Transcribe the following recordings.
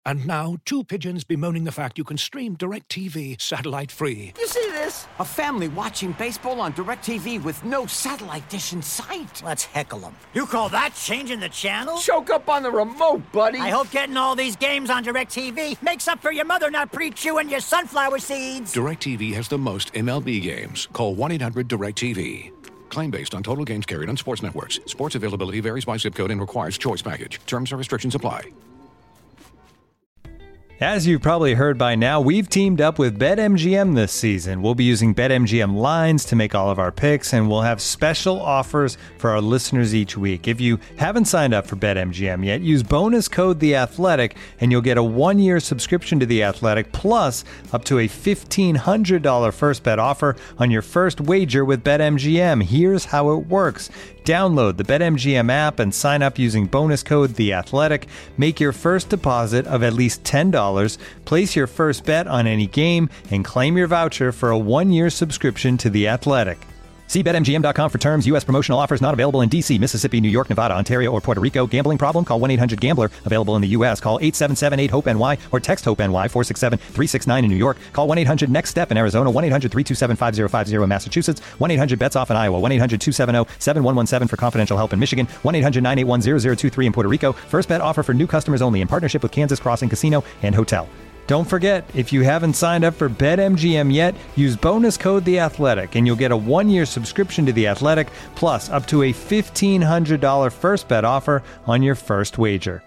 And now, two pigeons bemoaning the fact you can stream DirecTV satellite-free. You see this? A family watching baseball on DirecTV with no satellite dish in sight. Let's heckle them. You call that changing the channel? Choke up on the remote, buddy. I hope getting all these games on DirecTV makes up for your mother not pre-chewing your sunflower seeds. DirecTV has the most MLB games. Call 1-800-DirecTV. Claim based on total games carried on sports networks. Sports availability varies by zip code and requires choice package. Terms and restrictions apply. As you've probably heard by now, we've teamed up with BetMGM this season. We'll be using BetMGM lines to make all of our picks, and we'll have special offers for our listeners each week. If you haven't signed up for BetMGM yet, use bonus code The Athletic, and you'll get a 1-year subscription to The Athletic, plus up to a $1,500 first bet offer on your first wager with BetMGM. Here's how it works. Download the BetMGM app and sign up using bonus code The Athletic. Make your first deposit of at least $10. Place your first bet on any game and claim your voucher for a 1-year subscription to The Athletic. See BetMGM.com for terms. U.S. promotional offers not available in D.C., Mississippi, New York, Nevada, Ontario, or Puerto Rico. Gambling problem? Call 1-800-GAMBLER. Available in the U.S. Call 877-8-HOPE-NY or text HOPE-NY 467-369 in New York. Call 1-800-NEXT-STEP in Arizona. 1-800-327-5050 in Massachusetts. 1-800-BETS-OFF in Iowa. 1-800-270-7117 for confidential help in Michigan. 1-800-981-0023 in Puerto Rico. First bet offer for new customers only in partnership with Kansas Crossing Casino and Hotel. Don't forget, if you haven't signed up for BetMGM yet, use bonus code The Athletic, and you'll get a 1-year subscription to The Athletic, plus up to a $1,500 first bet offer on your first wager.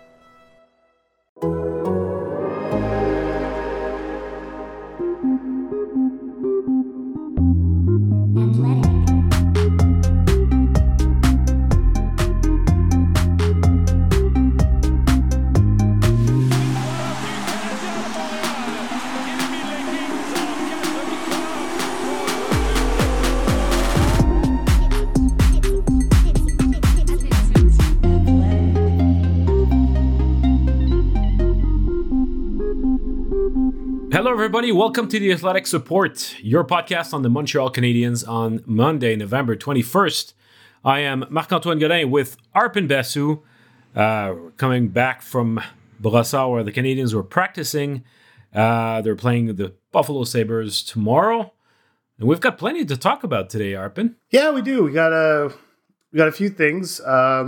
Hello, everybody. Welcome to The Athletic Support, your podcast on the Montreal Canadiens on Monday, November 21st. I am Marc-Antoine Godin with Arpon Basu, coming back from Brossard, where the Canadiens were practicing. They're playing the Buffalo Sabres tomorrow. And we've got plenty to talk about today, Arpon. Yeah, we do. We got a few things.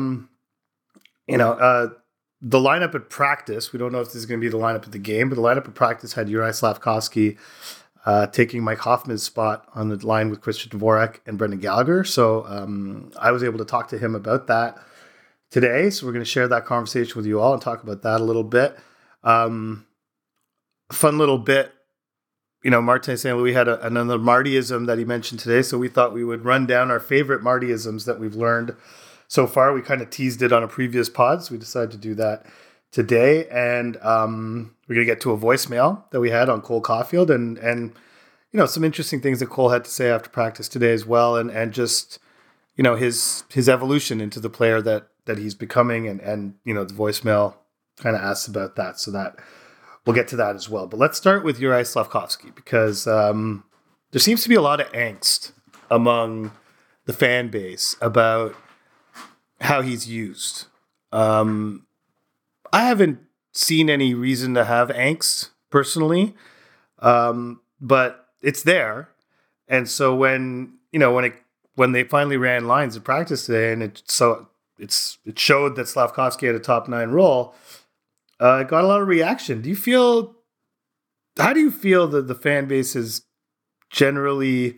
The lineup at practice, we don't know if this is going to be the lineup at the game, but the lineup at practice had Juraj Slafkovsky taking Mike Hoffman's spot on the line with Christian Dvorak and Brendan Gallagher. So I was able to talk to him about that today. So we're going to share that conversation with you all and talk about that a little bit. Fun little bit. Martin St. Louis had another Martyism that he mentioned today. So we thought we would run down our favorite Martyisms that we've learned so far. We kind of teased it on a previous pod, so we decided to do that today. And we're going to get to a voicemail that we had on Cole Caulfield and some interesting things that Cole had to say after practice today as well. And just, his evolution into the player that he's becoming. And the voicemail kind of asks about that. So that we'll get to that as well. But let's start with Juraj Slafkovsky, because there seems to be a lot of angst among the fan base about how he's used. I haven't seen any reason to have angst personally, but it's there. And so when they finally ran lines in practice today, and it showed that Slafkovsky had a top 9 role, it got a lot of reaction. How do you feel that the fan base has generally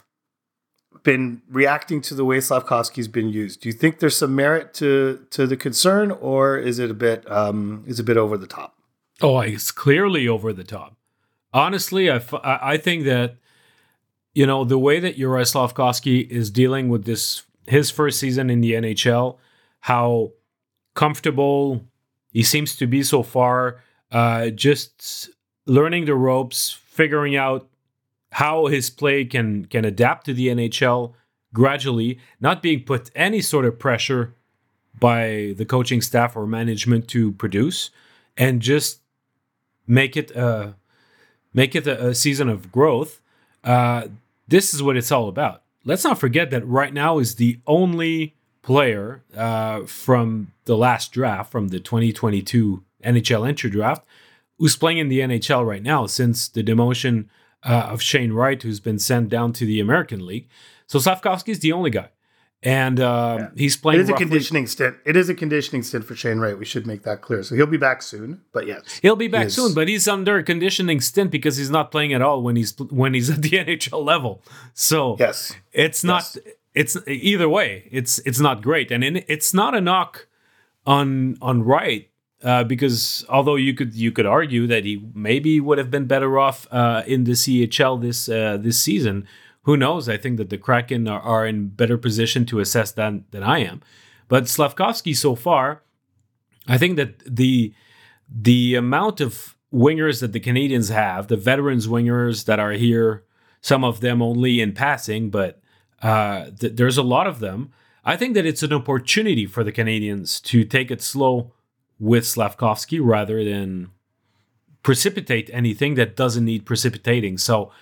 been reacting to the way Slafkovsky's been used? Do you think there's some merit to the concern, or is it a bit over the top? Oh, it's clearly over the top. Honestly, I think that the way that Juraj Slafkovsky is dealing with his first season in the NHL, how comfortable he seems to be so far, just learning the ropes, figuring out how his play can adapt to the NHL gradually, not being put any sort of pressure by the coaching staff or management to produce, and just make it a season of growth. This is what it's all about. Let's not forget that right now is the only player from the last draft, from the 2022 NHL entry draft, who's playing in the NHL right now since the demotion of Shane Wright, who's been sent down to the American League. So Slavkovsky is the only guy. And he's playing. It is a conditioning stint. It is a conditioning stint for Shane Wright. We should make that clear. So he'll be back soon. But yes, he'll be back soon. But he's under a conditioning stint because he's not playing at all when he's at the NHL level. So yes, it's not. It's either way. It's not great, and it's not a knock on Wright because although you could argue that he maybe would have been better off in the CHL this season. Who knows? I think that the Kraken are in better position to assess than I am. But Slavkovsky so far, I think that the amount of wingers that the Canadians have, the veterans wingers that are here, some of them only in passing, but there's a lot of them. I think that it's an opportunity for the Canadians to take it slow with Slavkovsky rather than precipitate anything that doesn't need precipitating. So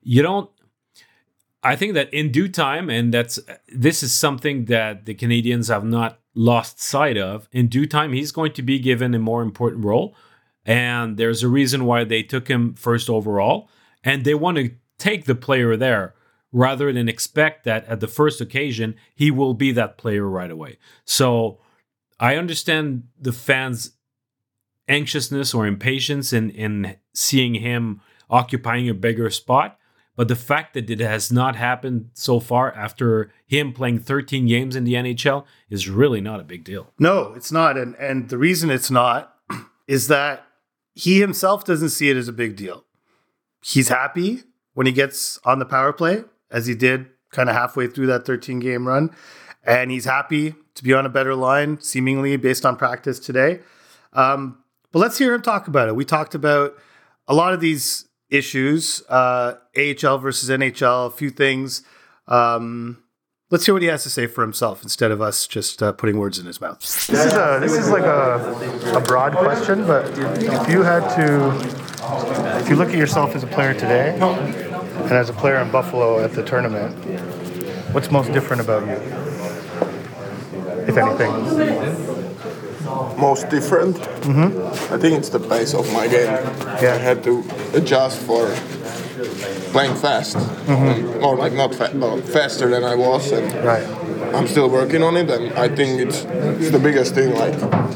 I think that in due time, and this is something that the Canadians have not lost sight of, in due time, he's going to be given a more important role. And there's a reason why they took him first overall. And they want to take the player there rather than expect that at the first occasion, he will be that player right away. So I understand the fans' anxiousness or impatience in seeing him occupying a bigger spot. But the fact that it has not happened so far after him playing 13 games in the NHL is really not a big deal. No, it's not. And the reason it's not is that he himself doesn't see it as a big deal. He's happy when he gets on the power play, as he did kind of halfway through that 13-game run. And he's happy to be on a better line, seemingly based on practice today. But let's hear him talk about it. We talked about a lot of these issues, AHL versus NHL, a few things. Let's hear what he has to say for himself instead of us just putting words in his mouth. This is like a broad question, but if you look at yourself as a player today and as a player in Buffalo at the tournament, what's most different about you, if anything? Most different? I think it's the pace of my game. I had to adjust for playing fast, or like not faster than I was, and I'm still working on it. And I think it's the biggest thing. Like,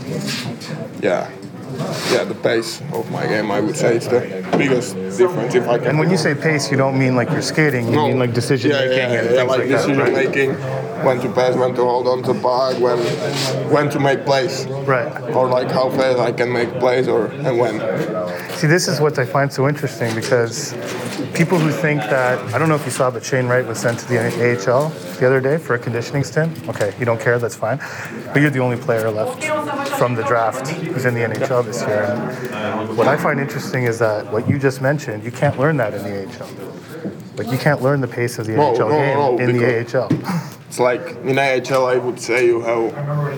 the pace of my game. I would say it's the biggest difference. If I can. And when you say pace, you don't mean like you're skating. You mean like decision making and things like decision that, making. When to pass, when to hold on to the puck, when to make plays, or like how fast I can make plays, and when. See, this is what I find so interesting because people who think that, I don't know if you saw, but Shane Wright was sent to the AHL the other day for a conditioning stint. Okay, you don't care, that's fine. But you're the only player left from the draft who's in the NHL this year. And what I find interesting is that what you just mentioned, you can't learn that in the AHL. Like, you can't learn the pace of the NHL game in the AHL. It's like in AHL, I would say you have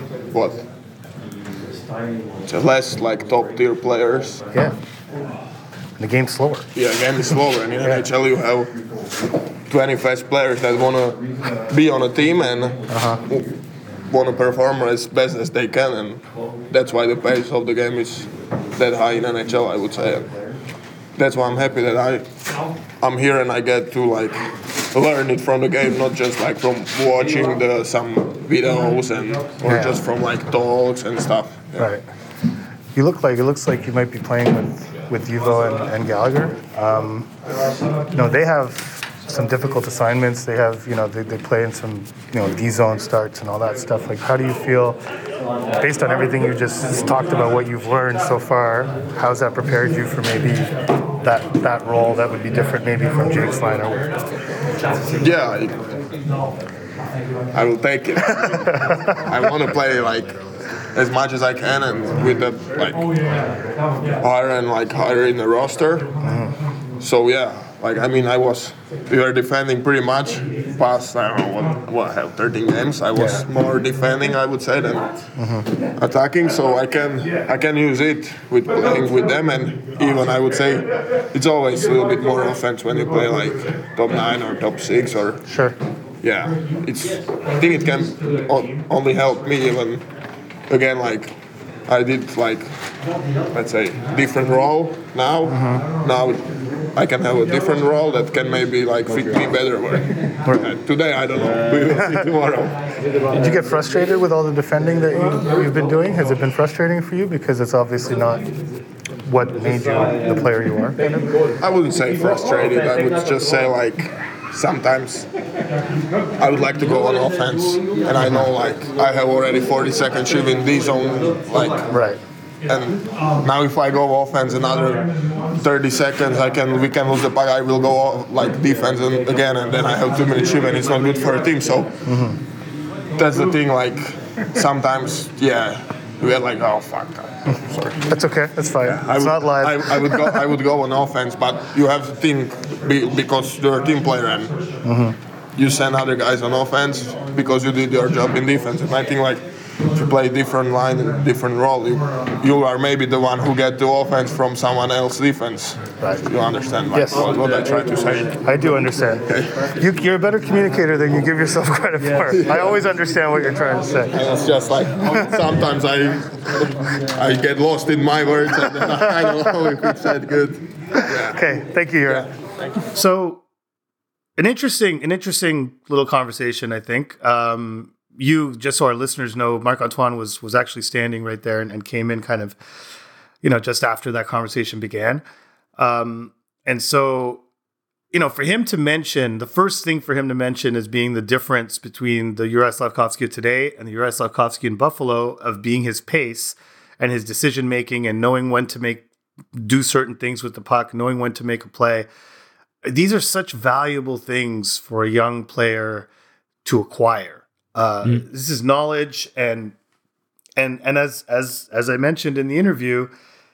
it's less like top tier players. Yeah. And the game's slower. Yeah, the game is slower. And in NHL, you have 20 fast players that want to be on a team and want to perform as best as they can. And that's why the pace of the game is that high in NHL, I would say. That's why I'm happy that I'm here and I get to like learn it from the game, not just like from watching some videos or just from like talks and stuff. Yeah. Right. It looks like you might be playing with Juvo and Gallagher. They have some difficult assignments. They have, they play in some, D-zone starts and all that stuff. Like, how do you feel, based on everything you just talked about, what you've learned so far, how's that prepared you for maybe that role that would be different maybe from Jake's line? Yeah, I will take it. I want to play like as much as I can and with the like higher in the roster. So yeah. We were defending pretty much past, I don't know, 13 games. I was more defending, I would say, than attacking. So I can use it with playing with them. And even I would say it's always a little bit more offense when you play like top 9 or top 6 or. Sure. Yeah, I think it can only help me even, again, like I did like, let's say, different role now. Now I can have a different role that can maybe like fit me better. Today, I don't know. We will see tomorrow. Did you get frustrated with all the defending that you've been doing? Has it been frustrating for you? Because it's obviously not what made you the player you are. Kind of? I wouldn't say frustrated. I would just say like sometimes I would like to go on offense, and I know like I have already 40 seconds shift in D zone, like right. And now if I go offense another 30 seconds, we can lose the puck. I will go like defense again, and then I have 2 minutes shift, and it's not good for a team. So that's the thing. Like sometimes, we are like, oh fuck. Sorry. That's okay. That's fine. It's not live. I would go on offense, but you have to think because you're a team player and you send other guys on offense because you did your job in defense. And I think like if you play different line and different role, you are maybe the one who get the offense from someone else's defense. Right. You understand what I try to say? I do understand. Okay. You're a better communicator than you give yourself credit for. I always understand what you're trying to say. And it's just like sometimes I get lost in my words and then I don't know if it's said good. Yeah. Okay, thank you, Juraj. Thank you. So, an interesting little conversation, I think. You, just so our listeners know, Marc-Antoine was actually standing right there and came in kind of, just after that conversation began. And so, for him to mention, the first thing for him to mention is being the difference between the Juraj Slafkovsky of today and the Juraj Slafkovsky in Buffalo of being his pace and his decision-making and knowing when to do certain things with the puck, knowing when to make a play. These are such valuable things for a young player to acquire. This is knowledge, and as I mentioned in the interview,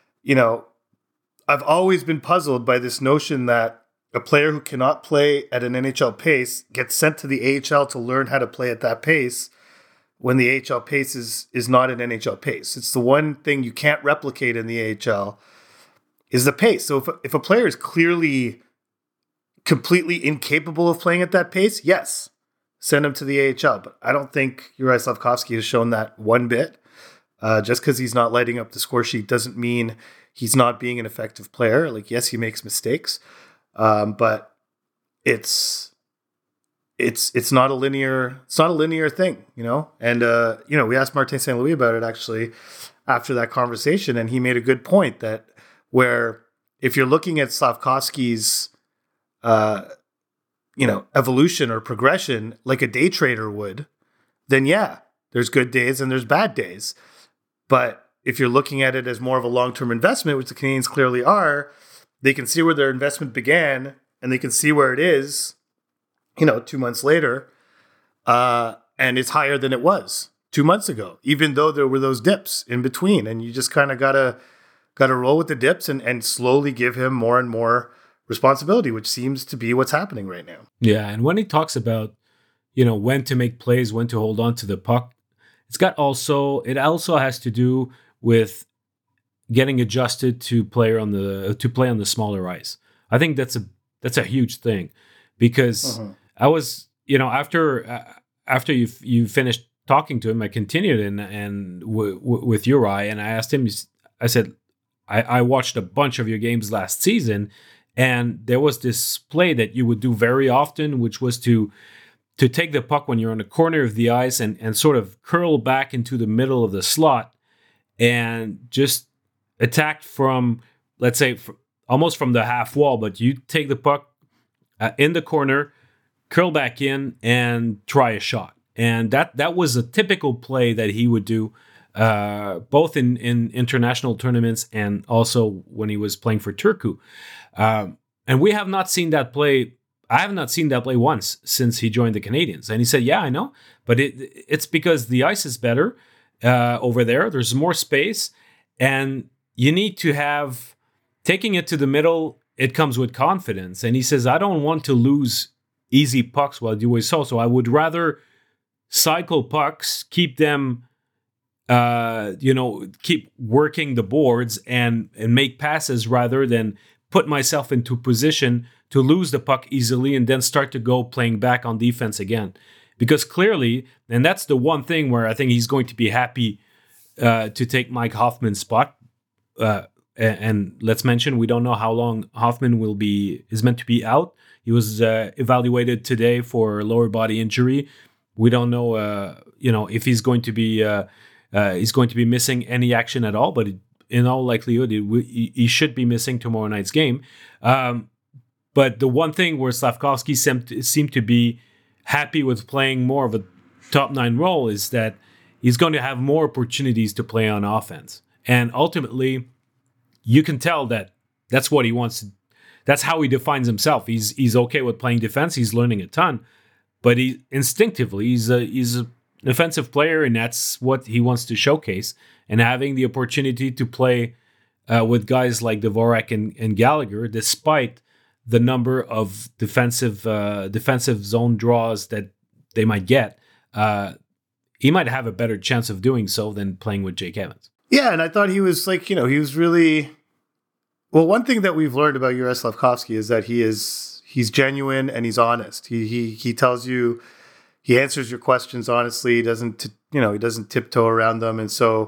I've always been puzzled by this notion that a player who cannot play at an NHL pace gets sent to the AHL to learn how to play at that pace when the AHL pace is not an NHL pace. It's the one thing you can't replicate in the AHL is the pace. So if a player is clearly completely incapable of playing at that pace, yes, send him to the AHL. But I don't think Juraj Slafkovsky has shown that one bit. Just because he's not lighting up the score sheet doesn't mean he's not being an effective player. Like, yes, he makes mistakes, but it's not a linear thing, And we asked Martin St. Louis about it actually after that conversation, and he made a good point that where if you're looking at Slafkovsky's evolution or progression like a day trader would, then there's good days and there's bad days. But if you're looking at it as more of a long-term investment, which the Canadiens clearly are, they can see where their investment began and they can see where it is, 2 months later, and it's higher than it was 2 months ago, even though there were those dips in between. And you just kind of gotta roll with the dips and slowly give him more and more responsibility, which seems to be what's happening right now. Yeah, and when he talks about, when to make plays, when to hold on to the puck, it also has to do with getting adjusted to play on the smaller ice. I think that's a huge thing because I was, after you finished talking to him, I continued with Juraj, and I asked him. I said, I watched a bunch of your games last season. And there was this play that you would do very often, which was to take the puck when you're on the corner of the ice and sort of curl back into the middle of the slot and just attack from, let's say, almost from the half wall. But you take the puck in the corner, curl back in, and try a shot. And that was a typical play that he would do, both in international tournaments and also when he was playing for Turku. And we have not seen that play. I have not seen that play once since he joined the Canadiens. And he said, yeah, I know, but it's because the ice is better over there. There's more space, and you need to have taking it to the middle. It comes with confidence. And he says, I don't want to lose easy pucks while doing so I would rather cycle pucks, keep them, keep working the boards and make passes rather than put myself into position to lose the puck easily and then start to go playing back on defense again. Because clearly, and that's the one thing where I think he's going to be happy to take Mike Hoffman's spot. And let's mention, we don't know how long Hoffman is meant to be out. He was evaluated today for lower body injury. We don't know, if he's going to be missing any action at all. But in all likelihood, he should be missing tomorrow night's game. But the one thing where Slavkovsky seemed to be happy with playing more of a top 9 role is that he's going to have more opportunities to play on offense, and ultimately, you can tell that that's what he wants. That's how he defines himself. He's okay with playing defense. He's learning a ton, but he's an offensive player, and that's what he wants to showcase. And having the opportunity to play with guys like Dvorak and Gallagher, despite the number of defensive zone draws that they might get, he might have a better chance of doing so than playing with Jake Evans. Yeah, and I thought he was he was really... Well, one thing that we've learned about Juraj Slavkovsky is that he's genuine and he's honest. He tells you, he answers your questions honestly. He doesn't tiptoe around them. And so,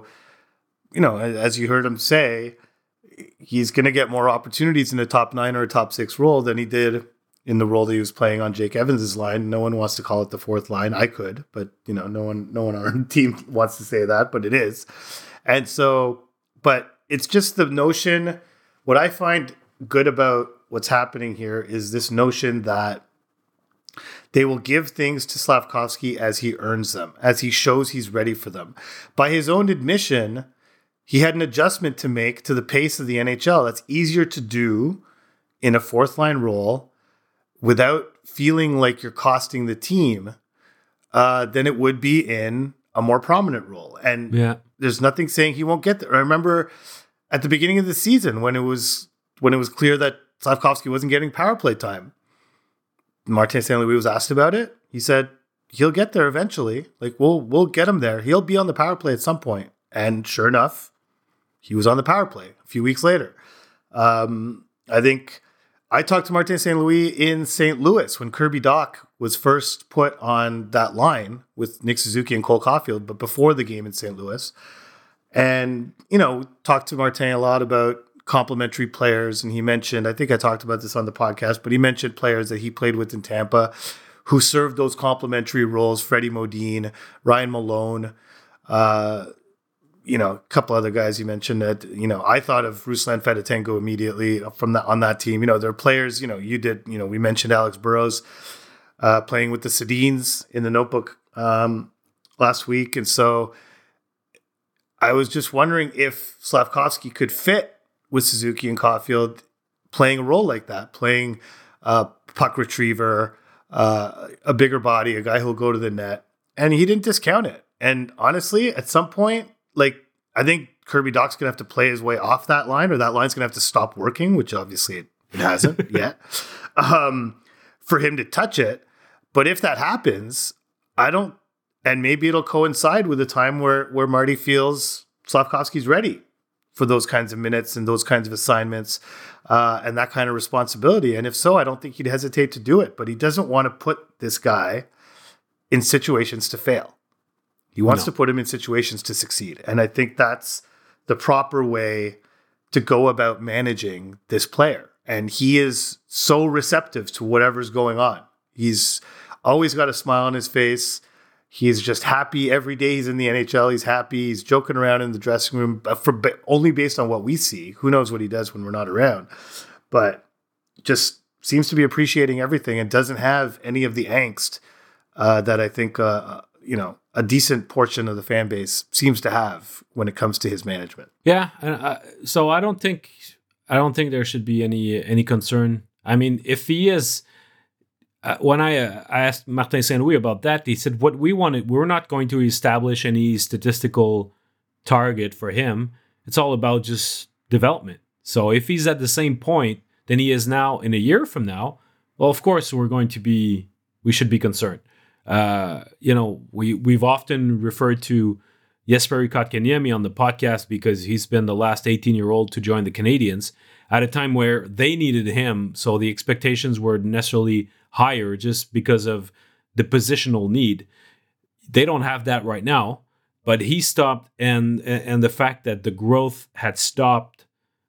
as you heard him say, he's going to get more opportunities in a top 9 or a top 6 role than he did in the role that he was playing on Jake Evans's line. No one wants to call it the 4th line. I could, but no one on our team wants to say that, but it is. And so, but it's just the notion. What I find good about what's happening here is this notion that they will give things to Slavkovsky as he earns them, as he shows he's ready for them. By his own admission, he had an adjustment to make to the pace of the NHL. That's easier to do in a 4th line role without feeling like you're costing the team than it would be in a more prominent role. And there's nothing saying he won't get there. I remember at the beginning of the season when it was clear that Slavkovsky wasn't getting power play time, Martin St. Louis was asked about it. He said he'll get there eventually. Like we'll get him there. He'll be on the power play at some point. And sure enough, he was on the power play a few weeks later. I think I talked to Martin St. Louis in St. Louis when Kirby Dach was first put on that line with Nick Suzuki and Cole Caulfield, but before the game in St. Louis. And, talked to Martin a lot about complementary players. And he mentioned, I think I talked about this on the podcast, but he mentioned players that he played with in Tampa who served those complementary roles. Freddie Modine, Ryan Malone, a couple other guys he mentioned that, I thought of Ruslan Fedotenko immediately on that team. There are players, we mentioned Alex Burrows playing with the Sedins in the Notebook last week. And so I was just wondering if Slavkovsky could fit with Suzuki and Caulfield playing a role like that, playing puck retriever, a bigger body, a guy who'll go to the net. And he didn't discount it. And honestly, at some point, I think Kirby Dach's going to have to play his way off that line, or that line's going to have to stop working, which obviously it hasn't yet, for him to touch it. But if that happens, and maybe it'll coincide with a time where Marty feels Slavkovsky's ready for those kinds of minutes and those kinds of assignments and that kind of responsibility. And if so, I don't think he'd hesitate to do it. But he doesn't want to put this guy in situations to fail. He wants to put him in situations to succeed. And I think that's the proper way to go about managing this player. And he is so receptive to whatever's going on. He's always got a smile on his face. He's just happy every day he's in the NHL. He's happy. He's joking around in the dressing room, only based on what we see. Who knows what he does when we're not around. But just seems to be appreciating everything and doesn't have any of the angst that I think a decent portion of the fan base seems to have when it comes to his management. Yeah, so I don't think there should be any concern. I mean, if he is, when I asked Martin St. Louis about that, he said what we wanted, we're not going to establish any statistical target for him. It's all about just development. So if he's at the same point than he is now in a year from now, well, of course we should be concerned. We've often referred to Jesperi Kotkaniemi on the podcast because he's been the last 18-year-old to join the Canadiens at a time where they needed him. So the expectations were necessarily higher just because of the positional need. They don't have that right now, but he stopped, and the fact that the growth had stopped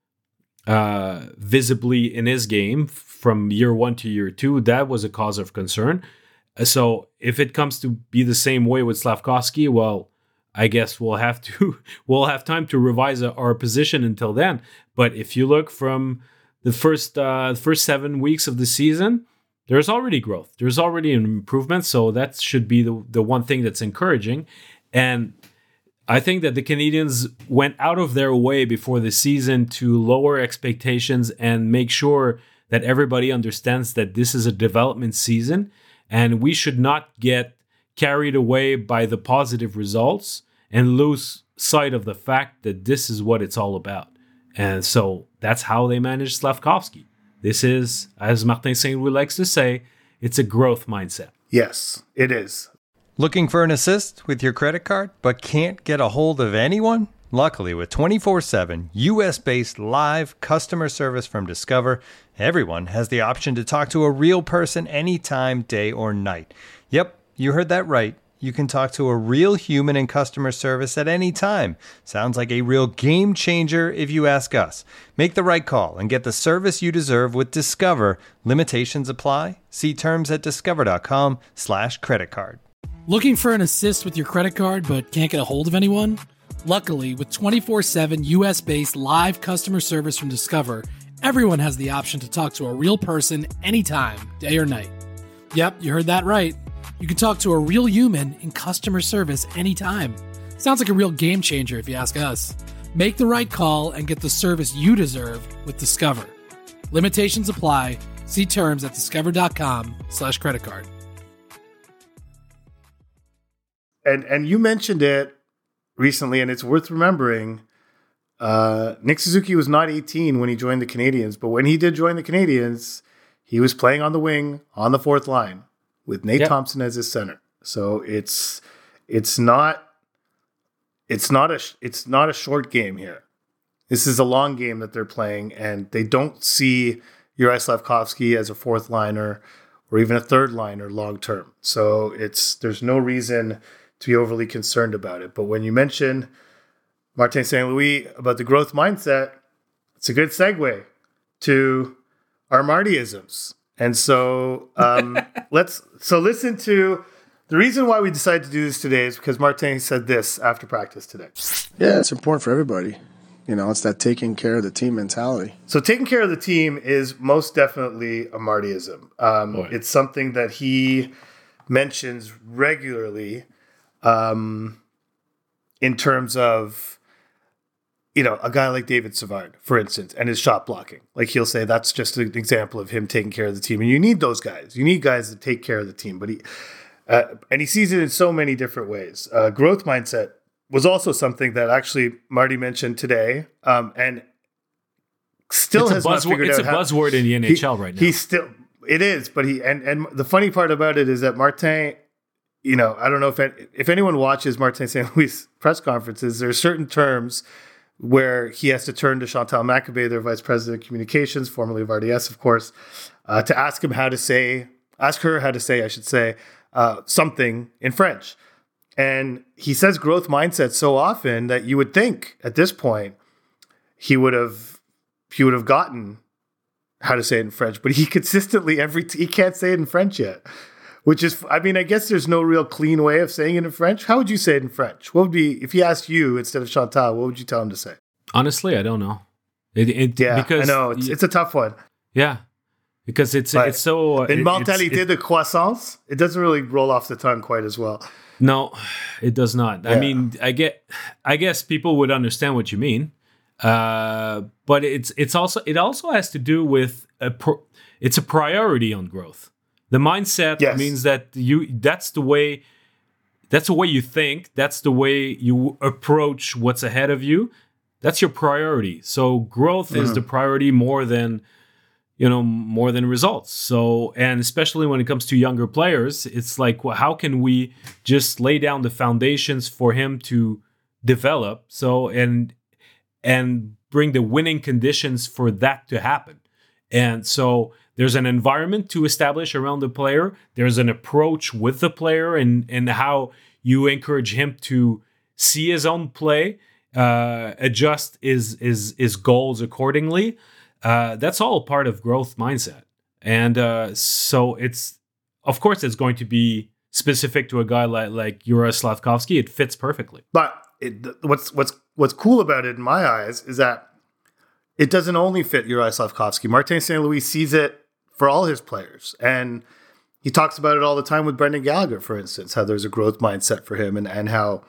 visibly in his game from year 1 to year 2, that was a cause of concern. So if it comes to be the same way with Slavkovsky, well, I guess we'll have time to revise our position until then. But if you look from the first 7 weeks of the season, there's already growth. There's already an improvement. So that should be the one thing that's encouraging. And I think that the Canadians went out of their way before the season to lower expectations and make sure that everybody understands that this is a development season, and we should not get carried away by the positive results and lose sight of the fact that this is what it's all about. And so that's how they manage Slavkovsky. This is, as Martin St. Louis likes to say, it's a growth mindset. Yes, it is. Looking for an assist with your credit card, but can't get a hold of anyone? Luckily, with 24/7 US-based live customer service from Discover, everyone has the option to talk to a real person anytime, day or night. Yep, you heard that right. You can talk to a real human in customer service at any time. Sounds like a real game changer if you ask us. Make the right call and get the service you deserve with Discover. Limitations apply. See terms at discover.com/creditcard. Looking for an assist with your credit card but can't get a hold of anyone? Luckily, with 24/7 US-based live customer service from Discover, everyone has the option to talk to a real person anytime, day or night. Yep, you heard that right. You can talk to a real human in customer service anytime. Sounds like a real game changer if you ask us. Make the right call and get the service you deserve with Discover. Limitations apply. See terms at discover.com/creditcard. And you mentioned it recently, and it's worth remembering. Nick Suzuki was not 18 when he joined the Canadiens, but when he did join the Canadiens, he was playing on the wing on the fourth line with Nate Thompson as his center. So it's not a short game here. This is a long game that they're playing, and they don't see Juraj Slavkovsky as a fourth liner or even a third liner long term. So there's no reason to be overly concerned about it. But when you mention Martin St. Louis about the growth mindset, it's a good segue to our Martyisms. And so listen to the reason why we decided to do this today is because Martin said this after practice today. Yeah, it's important for everybody. It's that taking care of the team mentality. So taking care of the team is most definitely a Martyism. It's something that he mentions regularly in terms of, a guy like David Savard, for instance, and his shot blocking. Like he'll say that's just an example of him taking care of the team. And you need those guys. You need guys that take care of the team. But he sees it in so many different ways. Growth mindset was also something that actually Marty mentioned today, and still has not figured out. It's a buzzword in the NHL right now. It is, but and the funny part about it is that Martin, I don't know if anyone watches Martin St. Louis press conferences, there are certain terms where he has to turn to Chantal Machabée, their vice president of communications, formerly of RDS, of course, to ask her how to say, something in French. And he says growth mindset so often that you would think at this point he would have gotten how to say it in French, but he consistently he can't say it in French yet. Which is, I guess there's no real clean way of saying it in French. How would you say it in French? What would be, if he asked you instead of Chantal, what would you tell him to say? Honestly, I don't know. Because I know it's a tough one. Yeah, because it's so. In mentalité de croissance, it doesn't really roll off the tongue quite as well. No, it does not. Yeah. I guess people would understand what you mean, but it also has to do with it's a priority on growth. The mindset means that that's the way you think, that's the way you approach what's ahead of you. That's your priority. So growth is the priority more than results. So, and especially when it comes to younger players, it's like, well, how can we just lay down the foundations for him to develop? So, and bring the winning conditions for that to happen. And so there's an environment to establish around the player. There's an approach with the player and how you encourage him to see his own play, adjust his goals accordingly. That's all part of growth mindset. And so of course, it's going to be specific to a guy like Juraj Slafkovsky. It fits perfectly. But what's cool about it in my eyes is that it doesn't only fit Juraj Slafkovsky. Martin St. Louis sees it for all his players. And he talks about it all the time with Brendan Gallagher, for instance, how there's a growth mindset for him and how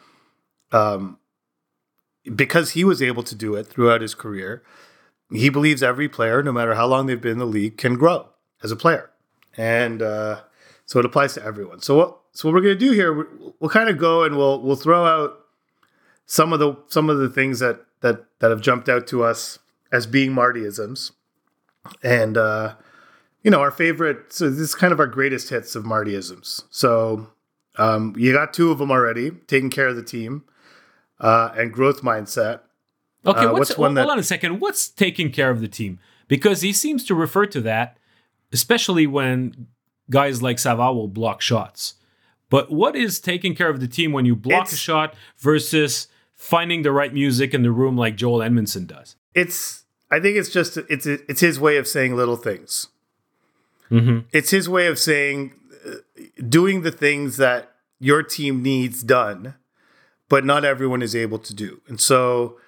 because he was able to do it throughout his career, he believes every player, no matter how long they've been in the league, can grow as a player. And so it applies to everyone. So what we're going to do here, we'll kind of go and we'll throw out some of the things that have jumped out to us as being Martyisms. And our favorite, so this is kind of our greatest hits of Martyisms. So you got two of them already, taking care of the team and growth mindset. Okay, hold on a second. What's taking care of the team? Because he seems to refer to that, especially when guys like Savard will block shots. But what is taking care of the team when you block a shot versus finding the right music in the room like Joel Edmondson does? I think it's his way of saying little things. Mm-hmm. It's his way of saying doing the things that your team needs done, but not everyone is able to do. And so,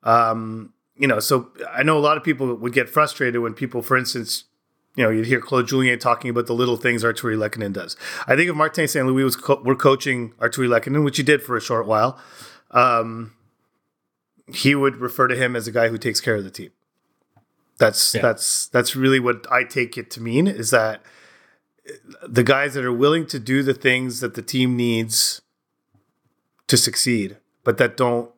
so I know a lot of people would get frustrated when people, for instance, you'd hear Claude Julien talking about the little things Artturi Lehkonen does. I think if Martin St. Louis were coaching Artturi Lehkonen, which he did for a short while, he would refer to him as a guy who takes care of the team. That's really what I take it to mean, is that the guys that are willing to do the things that the team needs to succeed, but that don't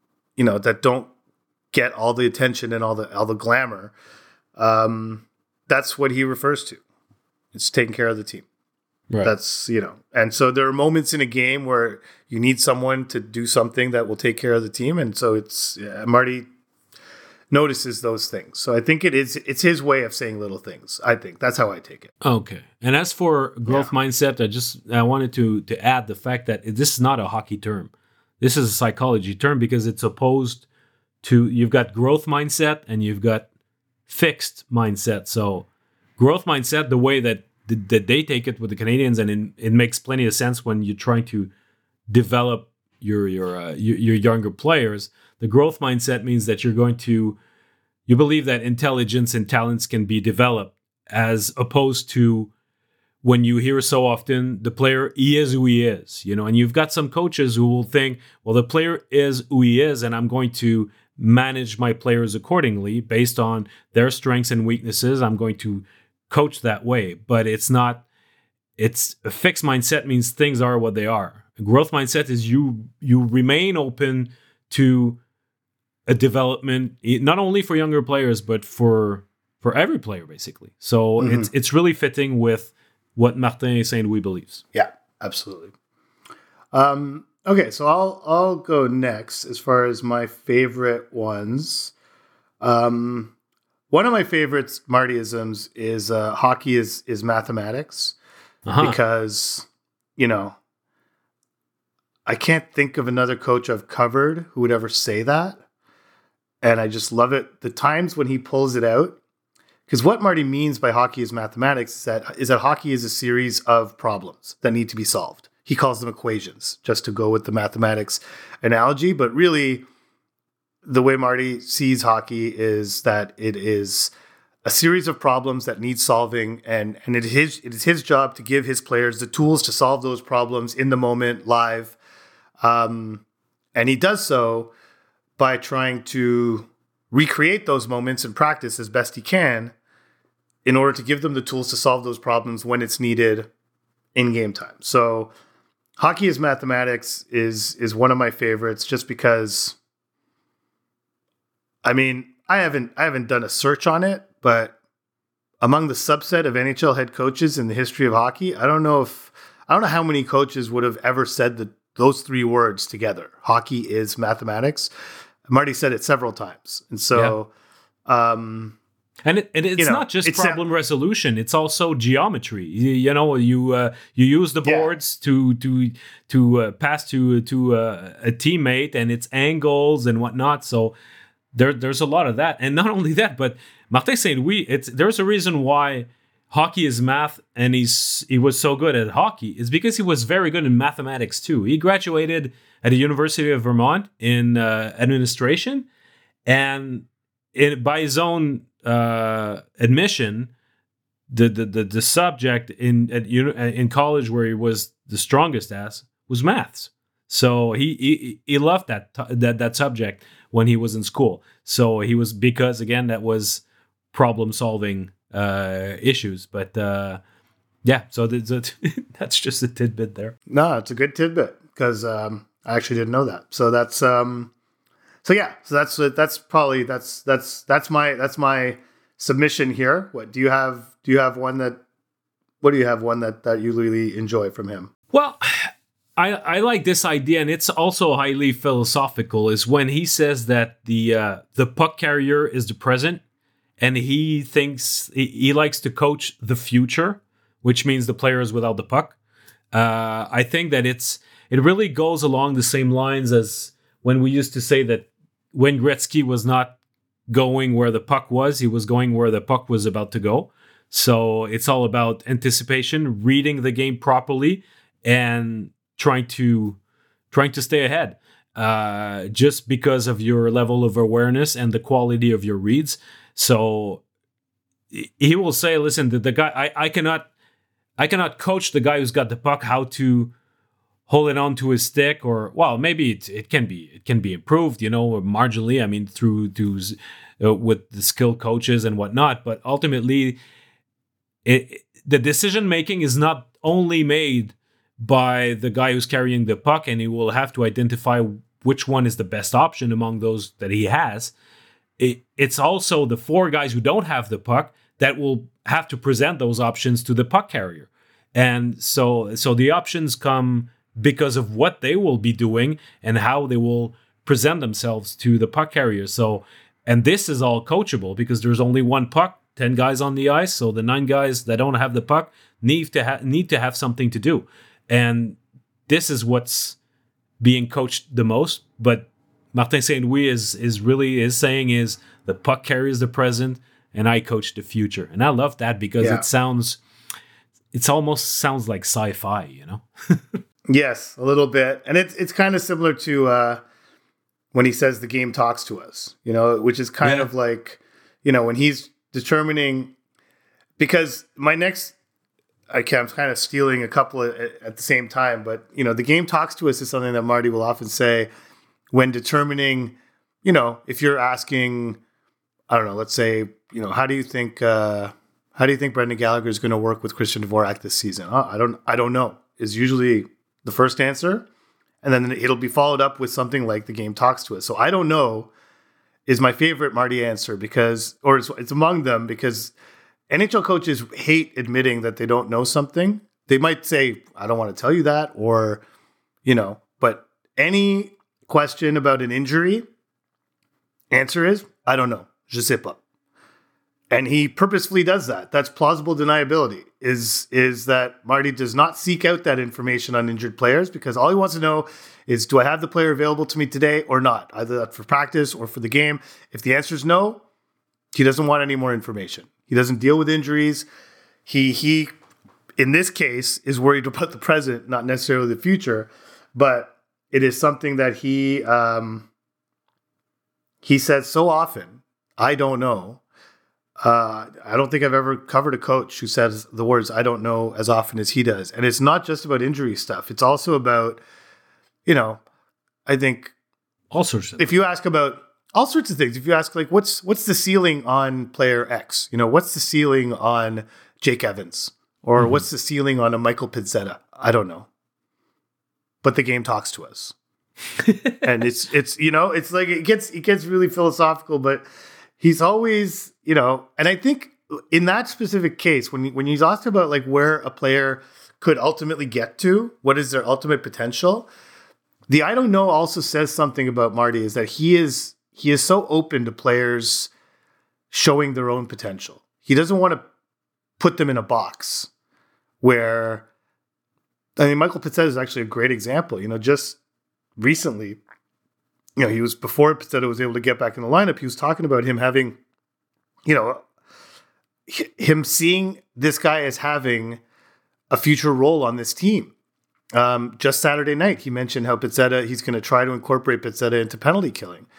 get all the attention and all the glamour. That's what he refers to. It's taking care of the team. Right. That's, and so there are moments in a game where you need someone to do something that will take care of the team. And so Marty notices those things. So I think it's his way of saying little things. I think that's how I take it. Okay. And as for growth mindset, I wanted to add the fact that this is not a hockey term. This is a psychology term because it's opposed to, you've got growth mindset and you've got fixed mindset. So growth mindset, the way that they take it with the Canadians, and it makes plenty of sense when you're trying to develop your younger players. The growth mindset means that you believe that intelligence and talents can be developed, as opposed to when you hear so often the player, he is who he is, and you've got some coaches who will think, well, the player is who he is, and I'm going to manage my players accordingly based on their strengths and weaknesses. I'm going to coach that way, but it's not. It's a fixed mindset means things are what they are. A growth mindset is you remain open to a development, not only for younger players, but for every player, basically. So it's really fitting with what Martin St. Louis believes. Yeah, absolutely. Okay, so I'll go next as far as my favorite ones. One of my favorite Martyisms is hockey is mathematics, because, I can't think of another coach I've covered who would ever say that. And I just love it. The times when he pulls it out, because what Marty means by hockey is mathematics is that hockey is a series of problems that need to be solved. He calls them equations, just to go with the mathematics analogy. But really, the way Marty sees hockey is that it is a series of problems that need solving, and it is his job to give his players the tools to solve those problems in the moment, live. And he does so by trying to recreate those moments in practice as best he can in order to give them the tools to solve those problems when it's needed in game time. So hockey is mathematics is one of my favorites, just because, I haven't done a search on it, but among the subset of NHL head coaches in the history of hockey, I don't know how many coaches would have ever said those three words together. Hockey is mathematics. Marty said it several times. And so, And it's not just problem resolution; it's also geometry. You use the boards to pass to a teammate, and it's angles and whatnot. So there's a lot of that, and not only that, but Martin Saint-Louis. There's a reason why hockey is math, and he was so good at hockey. Is because he was very good in mathematics too. He graduated at the University of Vermont in administration, and by his own admission, the subject in college where he was the strongest as was maths. So he loved that subject when he was in school. So he was, because again, that was problem solving issues. But so that's just a tidbit there. No, it's a good tidbit because I actually didn't know that. So that's that's my submission here. What do you have? Do you have one that you really enjoy from him? Well, I like this idea, and it's also highly philosophical. Is when he says that the puck carrier is the present, and he thinks he likes to coach the future, which means the players without the puck. I think that it really goes along the same lines as when we used to say that when Gretzky was not going where the puck was, he was going where the puck was about to go. So it's all about anticipation, reading the game properly, and trying to stay ahead. Just because of your level of awareness and the quality of your reads. So he will say, "Listen, the guy, I cannot coach the guy who's got the puck how to hold it onto his stick, or maybe it can be improved, marginally. I mean, through with the skilled coaches and whatnot. But ultimately, the decision making is not only made by the guy who's carrying the puck, and he will have to identify which one is the best option among those that he has. It's also the four guys who don't have the puck that will have to present those options to the puck carrier, and so the options come because of what they will be doing and how they will present themselves to the puck carrier. So, and this is all coachable because there's only one puck, 10 guys on the ice. So the 9 guys that don't have the puck need to have something to do. And this is what's being coached the most. But Martin Saint-Louis is saying is the puck carries the present and I coach the future. And I love that because it almost sounds like sci-fi, Yes, a little bit. And it's kind of similar to when he says the game talks to us, which is kind of like, when he's determining, because I'm kind of stealing a couple at the same time, but, the game talks to us is something that Marty will often say when determining, if you're asking, I don't know, let's say, how do you think Brendan Gallagher is going to work with Christian Dvorak this season? I don't know is usually the first answer, and then it'll be followed up with something like the game talks to us. So I don't know is my favorite Marty answer or it's among them because NHL coaches hate admitting that they don't know something. They might say, I don't want to tell you that, or, but any question about an injury, answer is, I don't know. Je sais pas. And he purposefully does that. That's plausible deniability, is that Marty does not seek out that information on injured players because all he wants to know is, do I have the player available to me today or not? Either that for practice or for the game. If the answer is no, he doesn't want any more information. He doesn't deal with injuries. He in this case, is worried about the present, not necessarily the future. But it is something that he says so often, I don't know. I don't think I've ever covered a coach who says the words, I don't know, as often as he does. And it's not just about injury stuff. It's also about, I think all sorts of if you ask about all sorts of things, if you ask like, what's the ceiling on player X, what's the ceiling on Jake Evans or what's the ceiling on a Michael Pizzetta? I don't know, but the game talks to us. And it's like, it gets really philosophical, but he's always, and I think in that specific case, when he's asked about like where a player could ultimately get to, what is their ultimate potential, the I don't know also says something about Marty, is that he is so open to players showing their own potential. He doesn't want to put them in a box where, I mean, Michael Pezzetta is actually a great example. Just recently, he was, before Pezzetta was able to get back in the lineup, he was talking about him having, him seeing this guy as having a future role on this team. Just Saturday night, he mentioned how he's going to try to incorporate Pezzetta into penalty killing.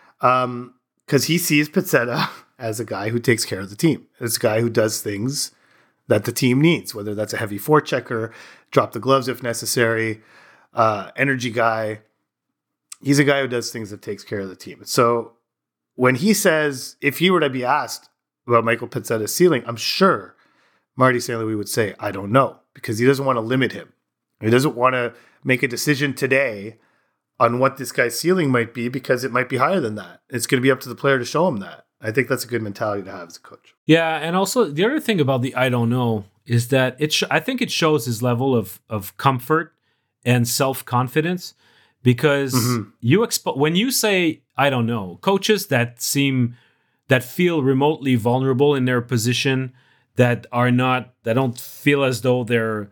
Because he sees Pezzetta as a guy who takes care of the team. As a guy who does things that the team needs, whether that's a heavy forechecker, drop the gloves if necessary, energy guy. He's a guy who does things that takes care of the team. So when he says, if he were to be asked about Michael Pezzetta's ceiling, I'm sure Marty St. Louis would say, I don't know, because he doesn't want to limit him. He doesn't want to make a decision today on what this guy's ceiling might be, because it might be higher than that. It's going to be up to the player to show him that. I think that's a good mentality to have as a coach. Yeah, and also the other thing about the I don't know is that I think it shows his level of comfort and self-confidence, because when you say I don't know, coaches that feel remotely vulnerable in their position, that don't feel as though they're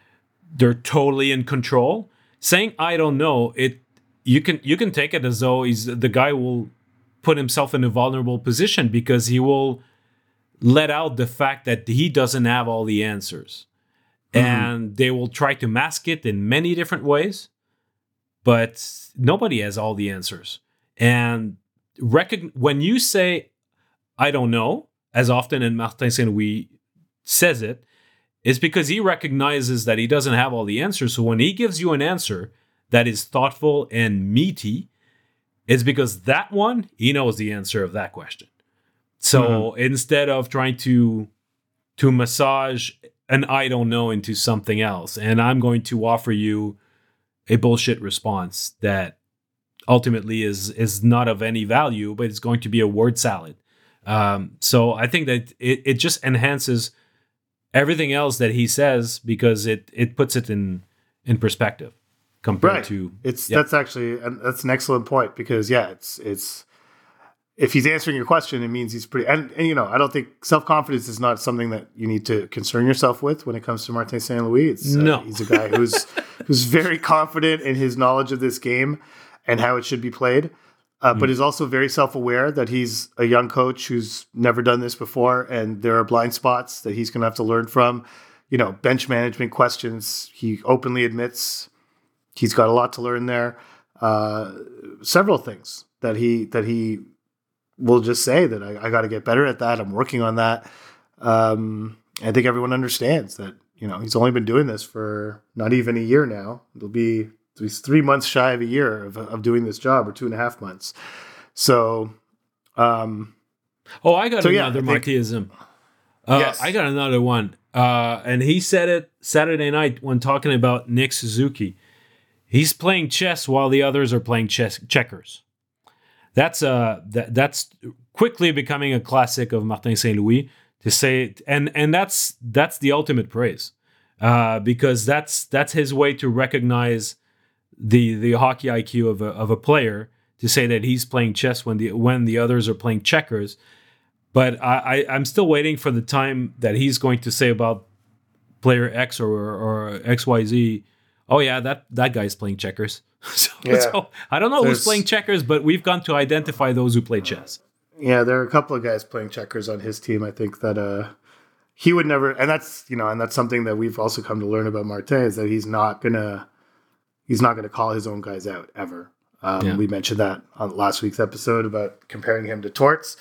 totally in control, saying I don't know, you can take it as though the guy will put himself in a vulnerable position, because he will let out the fact that he doesn't have all the answers. And they will try to mask it in many different ways, but nobody has all the answers. And when you say I don't know, as often, and Martin St. Louis says it, is because he recognizes that he doesn't have all the answers. So when he gives you an answer that is thoughtful and meaty, it's because that one, he knows the answer of that question. So instead of trying to massage an I don't know into something else, and I'm going to offer you a bullshit response that ultimately is not of any value, but it's going to be a word salad. So I think that it just enhances everything else that he says, because it puts it in perspective compared to that's an excellent point, because it's if he's answering your question, it means he's pretty, and I don't think self-confidence is not something that you need to concern yourself with when it comes to Martin St. Louis. He's a guy who's very confident in his knowledge of this game and how it should be played. But is also very self-aware that he's a young coach who's never done this before, and there are blind spots that he's going to have to learn from. Bench management questions, he openly admits he's got a lot to learn there. Several things that he will just say that I got to get better at that. I'm working on that. I think everyone understands that, he's only been doing this for not even a year now. He's 3 months shy of a year of doing this job, or 2.5 months. So, I got another Martyism. Yes. I got another one. And he said it Saturday night when talking about Nick Suzuki. He's playing chess while the others are playing checkers. That's quickly becoming a classic of Martin St. Louis to say, and that's the ultimate praise, because that's his way to recognize the hockey IQ of a player, to say that he's playing chess when the others are playing checkers. But I'm still waiting for the time that he's going to say about player X or XYZ, oh yeah, that guy's playing checkers. So I don't know who's playing checkers, but we've gone to identify those who play chess. Yeah, there are a couple of guys playing checkers on his team. I think that he would never, and that's something that we've also come to learn about Martin, is that he's not gonna call his own guys out ever. We mentioned that on last week's episode about comparing him to Torts.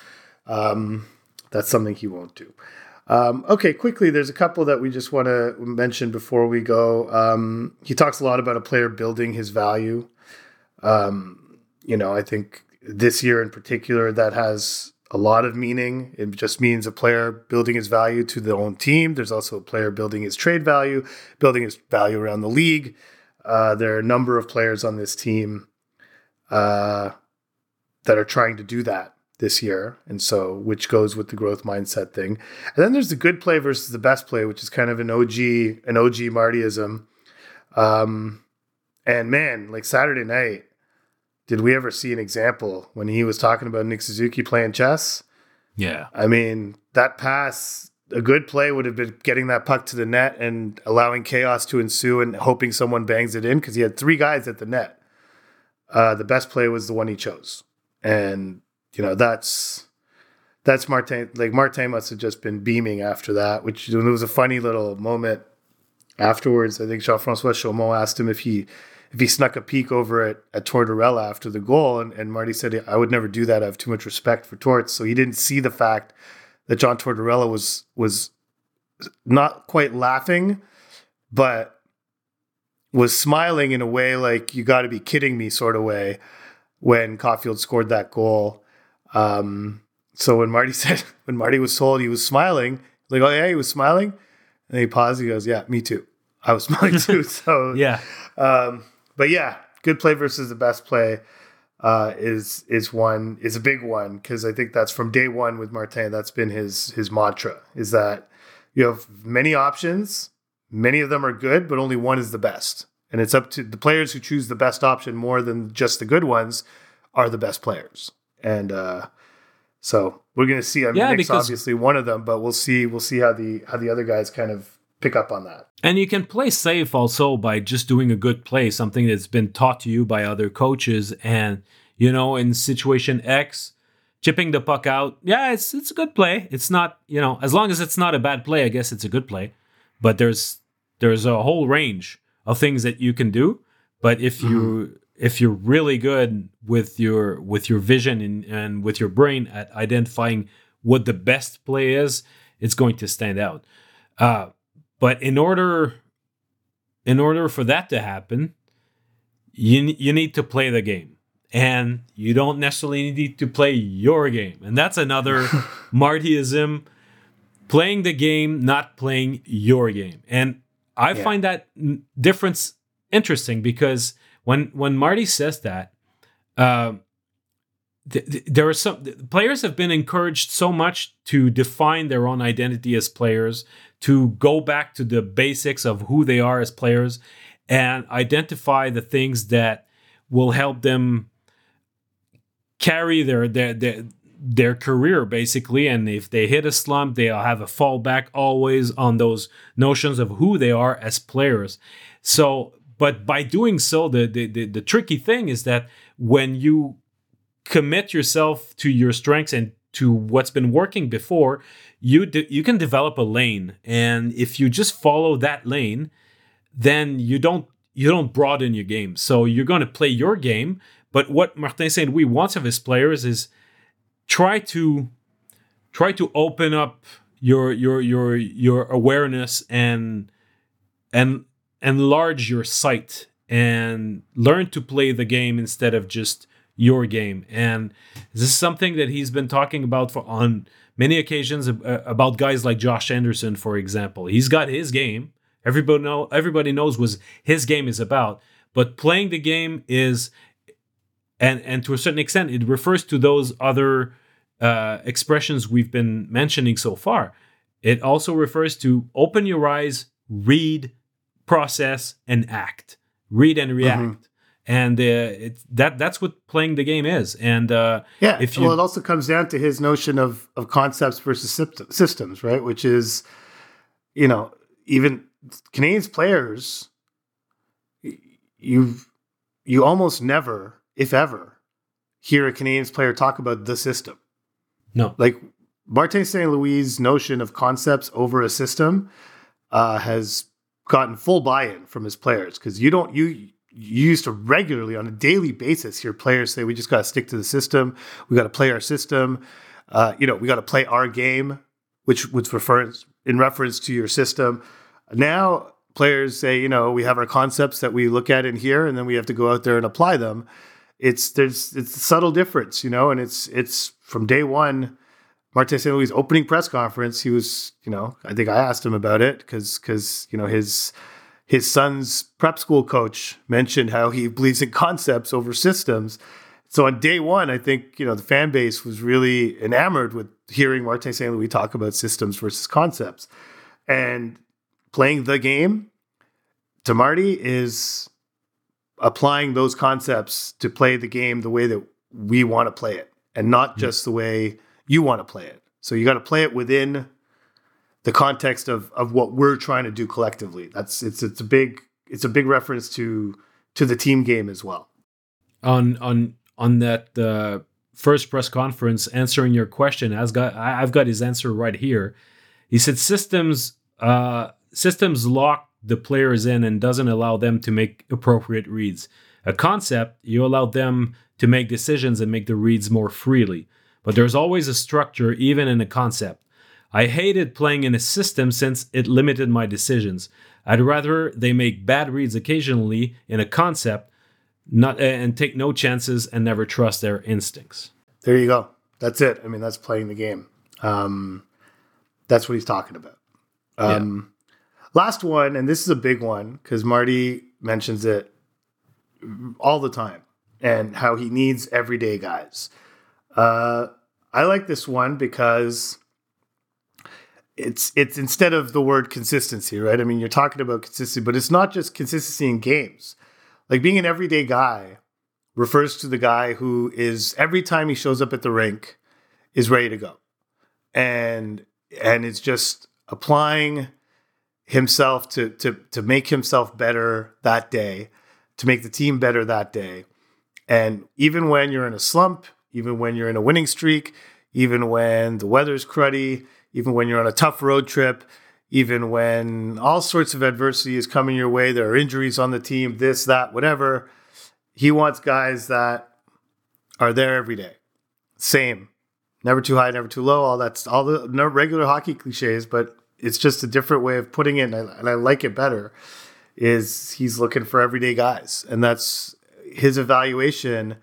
That's something he won't do. Okay, quickly, there's a couple that we just want to mention before we go. He talks a lot about a player building his value. I think this year in particular, that has a lot of meaning. It just means a player building his value to their own team. There's also a player building his trade value, building his value around the league. There are a number of players on this team that are trying to do that this year, and so which goes with the growth mindset thing. And then there's the good play versus the best play, which is kind of an OG Martyism. And man, like Saturday night, did we ever see an example when he was talking about Nick Suzuki playing chess? Yeah. I mean, that pass, a good play would have been getting that puck to the net and allowing chaos to ensue and hoping someone bangs it in, because he had 3 guys at the net. The best play was the one he chose. And, that's Martin. Like, Martin must have just been beaming after that, which it was a funny little moment afterwards. I think Jean-François Chaumont asked him if he snuck a peek over at Tortorella after the goal, and Marty said, I would never do that. I have too much respect for Torts. So he didn't see the fact that John Tortorella was not quite laughing, but was smiling in a way like, you got to be kidding me sort of way when Caulfield scored that goal. So when Marty was told he was smiling, like, oh yeah, he was smiling. And he paused, he goes, yeah, me too. I was smiling too. So yeah. But yeah, good play versus the best play is a big one, because I think that's from day one with Martin. That's been his mantra, is that you have many options, many of them are good, but only one is the best. And it's up to the players who choose the best option more than just the good ones are the best players. And so we're going to see. I mean, Nick's obviously one of them, but we'll see how the other guys kind of pick up on that. And you can play safe also by just doing a good play, something that's been taught to you by other coaches. And, in situation X, chipping the puck out, yeah, it's a good play. It's not, as long as it's not a bad play, I guess it's a good play. But there's a whole range of things that you can do. But if you're really good with your vision and with your brain at identifying what the best play is, it's going to stand out. But in order for that to happen, you need to play the game, and you don't necessarily need to play your game. And that's another Martyism: playing the game, not playing your game. And I find that difference interesting, because when Marty says that, there are some players have been encouraged so much to define their own identity as players, to go back to the basics of who they are as players and identify the things that will help them carry their career, basically. And if they hit a slump, they'll have a fallback always on those notions of who they are as players. So, but by doing so, the tricky thing is that when you commit yourself to your strengths and to what's been working before, you can develop a lane. And if you just follow that lane, then you don't broaden your game. So you're going to play your game. But what Martin Saint-Louis wants of his players is try to open up your awareness and enlarge your sight and learn to play the game instead of just your game. And this is something that he's been talking about on many occasions, about guys like Josh Anderson, for example. He's got his game. Everybody knows what his game is about. But playing the game is, and to a certain extent, it refers to those other expressions we've been mentioning so far. It also refers to open your eyes, read, process, and act. Read and react. Mm-hmm. And that's what playing the game is. And it also comes down to his notion of concepts versus systems, right? Which is, even Canadiens players, you almost never, if ever, hear a Canadiens player talk about the system. No, like Martin St. Louis' notion of concepts over a system has gotten full buy-in from his players, because you used to regularly on a daily basis hear players say, we just got to stick to the system. We got to play our system. We got to play our game, which refers in reference to your system. Now players say, we have our concepts that we look at in here, and then we have to go out there and apply them. It's a subtle difference, and it's from day one. Martin St. Louis' opening press conference, he was, I think I asked him about it because his son's prep school coach mentioned how he believes in concepts over systems. So on day one, I think, the fan base was really enamored with hearing Martin St. Louis talk about systems versus concepts. And playing the game to Marty is applying those concepts to play the game the way that we want to play it, and not just the way you want to play it. So you got to play it within the context of what we're trying to do collectively. It's a big reference to the team game as well. On that first press conference, answering your question, I've got his answer right here. He said systems lock the players in and doesn't allow them to make appropriate reads. A concept, you allow them to make decisions and make the reads more freely. But there's always a structure, even in a concept. I hated playing in a system since it limited my decisions. I'd rather they make bad reads occasionally in a concept, and take no chances and never trust their instincts. There you go. That's it. I mean, that's playing the game. That's what he's talking about. Last one, and this is a big one because Marty mentions it all the time and how he needs everyday guys. I like this one because it's instead of the word consistency, right? I mean, you're talking about consistency, but it's not just consistency in games. Like being an everyday guy refers to the guy who is, every time he shows up at the rink, is ready to go. And it's just applying himself to make himself better that day, to make the team better that day. And even when you're in a slump, even when you're in a winning streak, even when the weather's cruddy, even when you're on a tough road trip, even when all sorts of adversity is coming your way, there are injuries on the team, this, that, whatever. He wants guys that are there every day. Same. Never too high, never too low. All the regular hockey cliches, but it's just a different way of putting it, and I like it better, is he's looking for everyday guys. And that's his evaluation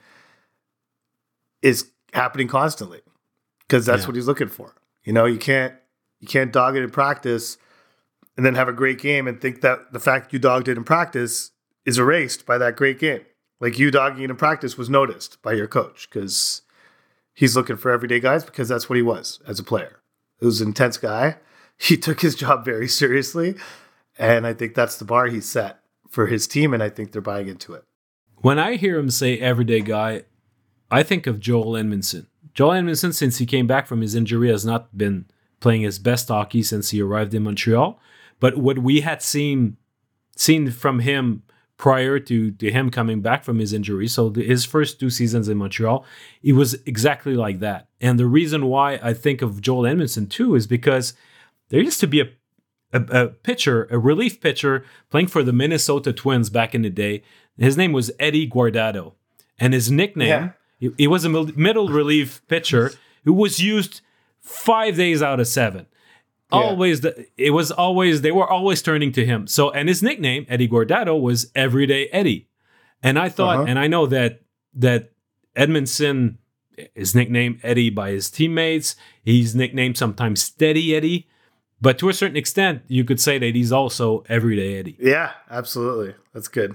is happening constantly because that's what he's looking for. You know, you can't dog it in practice and then have a great game and think that the fact you dogged it in practice is erased by that great game. Like you dogging it in practice was noticed by your coach because he's looking for everyday guys because that's what he was as a player. He was an intense guy. He took his job very seriously. And I think that's the bar he set for his team. And I think they're buying into it. When I hear him say everyday guy, I think of Joel Edmondson. Joel Edmondson, since he came back from his injury, has not been playing his best hockey since he arrived in Montreal. But what we had seen from him prior to him coming back from his injury, so his first 2 seasons in Montreal, he was exactly like that. And the reason why I think of Joel Edmondson too is because there used to be a pitcher, a relief pitcher, playing for the Minnesota Twins back in the day. His name was Eddie Guardado. And his nickname, he was a middle relief pitcher who was used 5 days out of 7. They were always turning to him. So, and his nickname, Eddie Guardado, was Everyday Eddie. And I thought, and I know that Edmondson is nicknamed Eddie by his teammates. He's nicknamed sometimes Steady Eddie. But to a certain extent, you could say that he's also Everyday Eddie. Yeah, absolutely. That's good.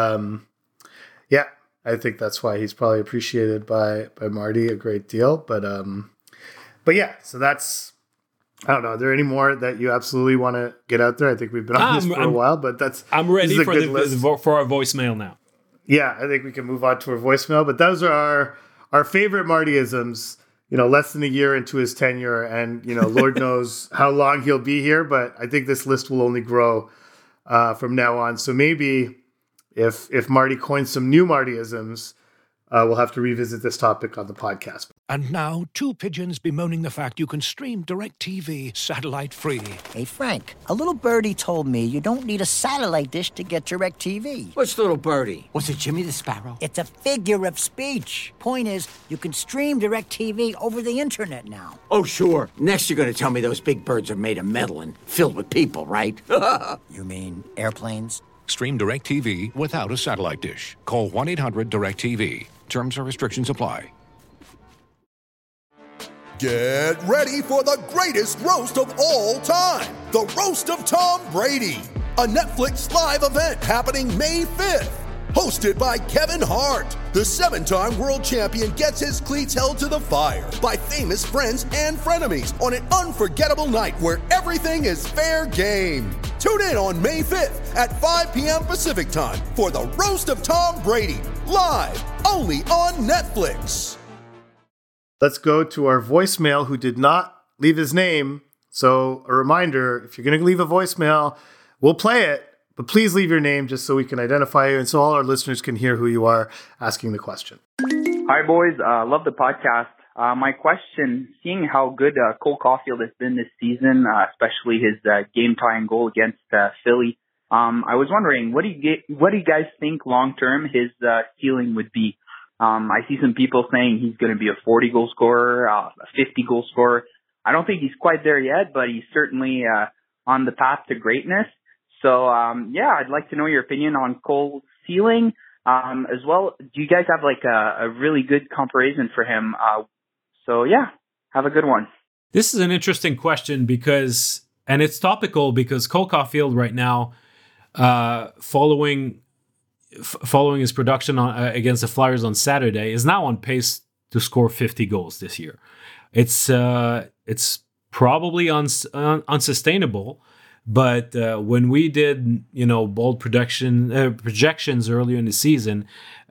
I think that's why he's probably appreciated by Marty a great deal. But yeah, so that's, I don't know. Are there any more that you absolutely want to get out there? I think we've been on this for a while, but I'm ready for our voicemail now. Yeah, I think we can move on to our voicemail. But those are our favorite Martyisms. You know, less than a year into his tenure, and you know, Lord knows how long he'll be here. But I think this list will only grow from now on. So maybe if Marty coins some new Martyisms, we'll have to revisit this topic on the podcast. And now, 2 pigeons bemoaning the fact you can stream DirecTV satellite-free. Hey, Frank, a little birdie told me you don't need a satellite dish to get DirecTV. Which little birdie? Was it Jimmy the Sparrow? It's a figure of speech. Point is, you can stream DirecTV over the internet now. Oh, sure. Next you're going to tell me those big birds are made of metal and filled with people, right? You mean airplanes? Stream DirecTV without a satellite dish. Call 1-800-DirecTV. Terms or restrictions apply. Get ready for the greatest roast of all time, the Roast of Tom Brady, a Netflix live event happening May 5th. Hosted by Kevin Hart, the 7-time world champion gets his cleats held to the fire by famous friends and frenemies on an unforgettable night where everything is fair game. Tune in on May 5th at 5 p.m. Pacific time for the Roast of Tom Brady, live only on Netflix. Let's go to our voicemail who did not leave his name. So a reminder, if you're going to leave a voicemail, we'll play it, but please leave your name just so we can identify you and so all our listeners can hear who you are asking the question. Hi, boys. Love the podcast. My question, seeing how good Cole Caulfield has been this season, especially his game-tying goal against Philly, I was wondering, what do you guys think long-term his ceiling would be? I see some people saying he's going to be a 40-goal scorer, a 50-goal scorer. I don't think he's quite there yet, but he's certainly on the path to greatness. So, I'd like to know your opinion on Cole's ceiling. As well, do you guys have like a really good comparison for him? Have a good one. This is an interesting question and it's topical because Cole Caulfield right now, following his production against the Flyers on Saturday, is now on pace to score 50 goals this year. It's probably unsustainable. But when we did, bold projections earlier in the season,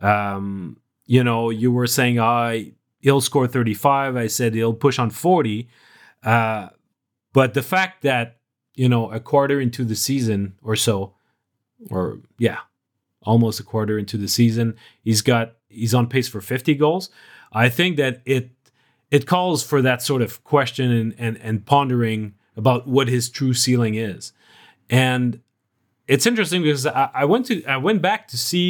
you were saying, he'll score 35. I said he'll push on 40. But the fact that, a quarter into the season or so, almost a quarter into the season, he's on pace for 50 goals. I think that it calls for that sort of question and pondering about what his true ceiling is. And it's interesting because I went back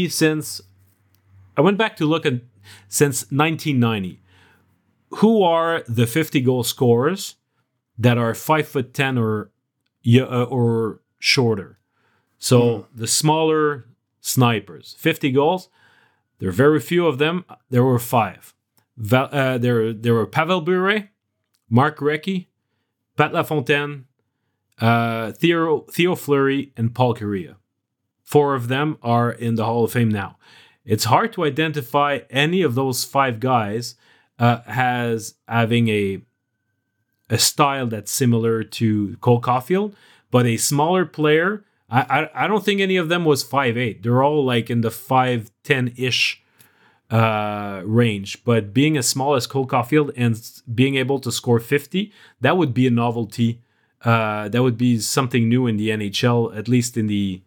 to look at since 1990. Who are the 50-goal scorers that are 5'10" or shorter? So the smaller snipers, 50 goals. There are very few of them. There were 5. There were Pavel Bure, Mark Recchi, Pat LaFontaine, Theo Fleury, and Paul Kariya. 4 of them are in the Hall of Fame now. It's hard to identify any of those 5 guys as having a style that's similar to Cole Caulfield, but a smaller player. I don't think any of them was 5'8". They're all like in the 5'10"-ish range. But being as small as Cole Caulfield and being able to score 50, that would be a novelty. That would be something new in the NHL, at least in the